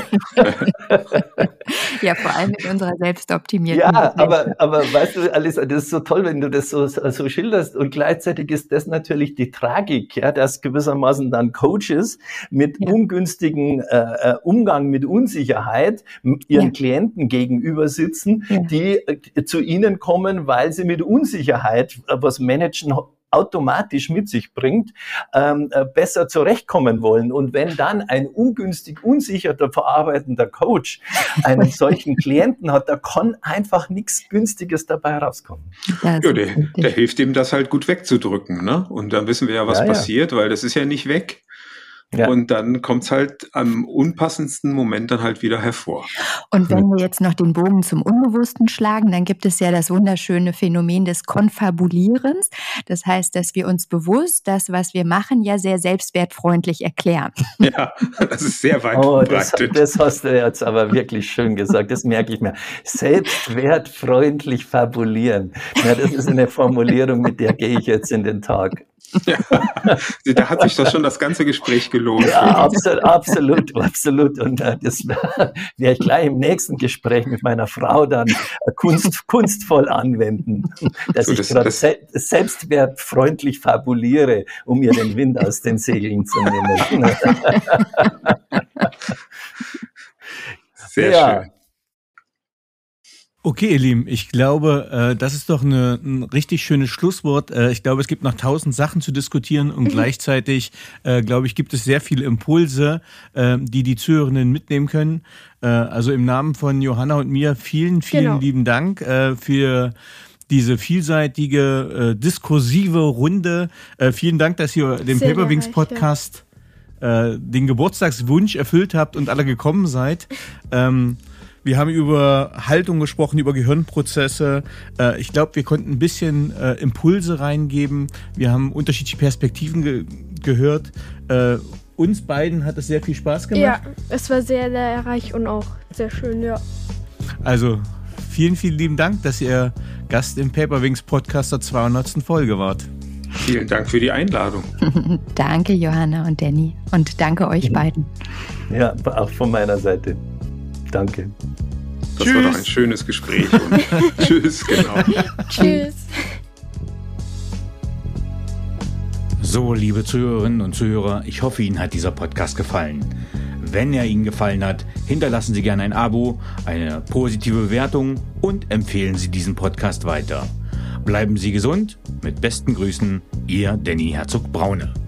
Ja, vor allem in unserer selbstoptimierten Ja, aber weißt du, Alisa, das ist so toll, wenn du das so schilderst, und gleichzeitig ist das natürlich die Tragik, ja, dass gewissermaßen dann Coaches mit ungünstigen Umgang mit Unsicherheit ihren Klienten gegenüber sitzen, die zu ihnen kommen, weil sie mit Unsicherheit, was Managen automatisch mit sich bringt, besser zurechtkommen wollen. Und wenn dann ein ungünstig unsicherer verarbeitender Coach einen solchen Klienten hat, da kann einfach nichts Günstiges dabei rauskommen. Ja, der hilft ihm, das halt gut wegzudrücken, ne? Und dann wissen wir ja, was passiert, weil das ist ja nicht weg. Ja. Und dann kommt's halt am unpassendsten Moment dann halt wieder hervor. Und wenn wir jetzt noch den Bogen zum Unbewussten schlagen, dann gibt es ja das wunderschöne Phänomen des Konfabulierens. Das heißt, dass wir uns bewusst das, was wir machen, ja sehr selbstwertfreundlich erklären. Ja, das ist sehr weit verbreitet. Das hast du jetzt aber wirklich schön gesagt. Das merke ich mir. Selbstwertfreundlich fabulieren. Ja, das ist eine Formulierung, mit der gehe ich jetzt in den Tag. Ja, da hat sich doch schon das ganze Gespräch gelohnt. Ja, absolut. Und das werde ich gleich im nächsten Gespräch mit meiner Frau dann kunstvoll anwenden, dass ich gerade selbstwertfreundlich fabuliere, um ihr den Wind aus den Segeln zu nehmen. Sehr schön. Okay, ihr Lieben, ich glaube, das ist doch ein richtig schönes Schlusswort. Ich glaube, es gibt noch 1000 Sachen zu diskutieren und gleichzeitig, glaube ich, gibt es sehr viele Impulse, die Zuhörenden mitnehmen können. Also im Namen von Johanna und mir vielen lieben Dank für diese vielseitige, diskursive Runde. Vielen Dank, dass ihr den Paperwings Podcast den Geburtstagswunsch erfüllt habt und alle gekommen seid. Wir haben über Haltung gesprochen, über Gehirnprozesse. Ich glaube, wir konnten ein bisschen Impulse reingeben. Wir haben unterschiedliche Perspektiven gehört. Uns beiden hat es sehr viel Spaß gemacht. Ja, es war sehr lehrreich und auch sehr schön, ja. Also vielen lieben Dank, dass ihr Gast im Paperwings Podcast der 200. Folge wart. Vielen Dank für die Einladung. Danke, Johanna und Danny. Und danke euch beiden. Ja, auch von meiner Seite. Danke. Das war doch ein schönes Gespräch. Und tschüss, genau. Tschüss. So, liebe Zuhörerinnen und Zuhörer, ich hoffe, Ihnen hat dieser Podcast gefallen. Wenn er Ihnen gefallen hat, hinterlassen Sie gerne ein Abo, eine positive Bewertung und empfehlen Sie diesen Podcast weiter. Bleiben Sie gesund. Mit besten Grüßen, Ihr Danny Herzog-Braune.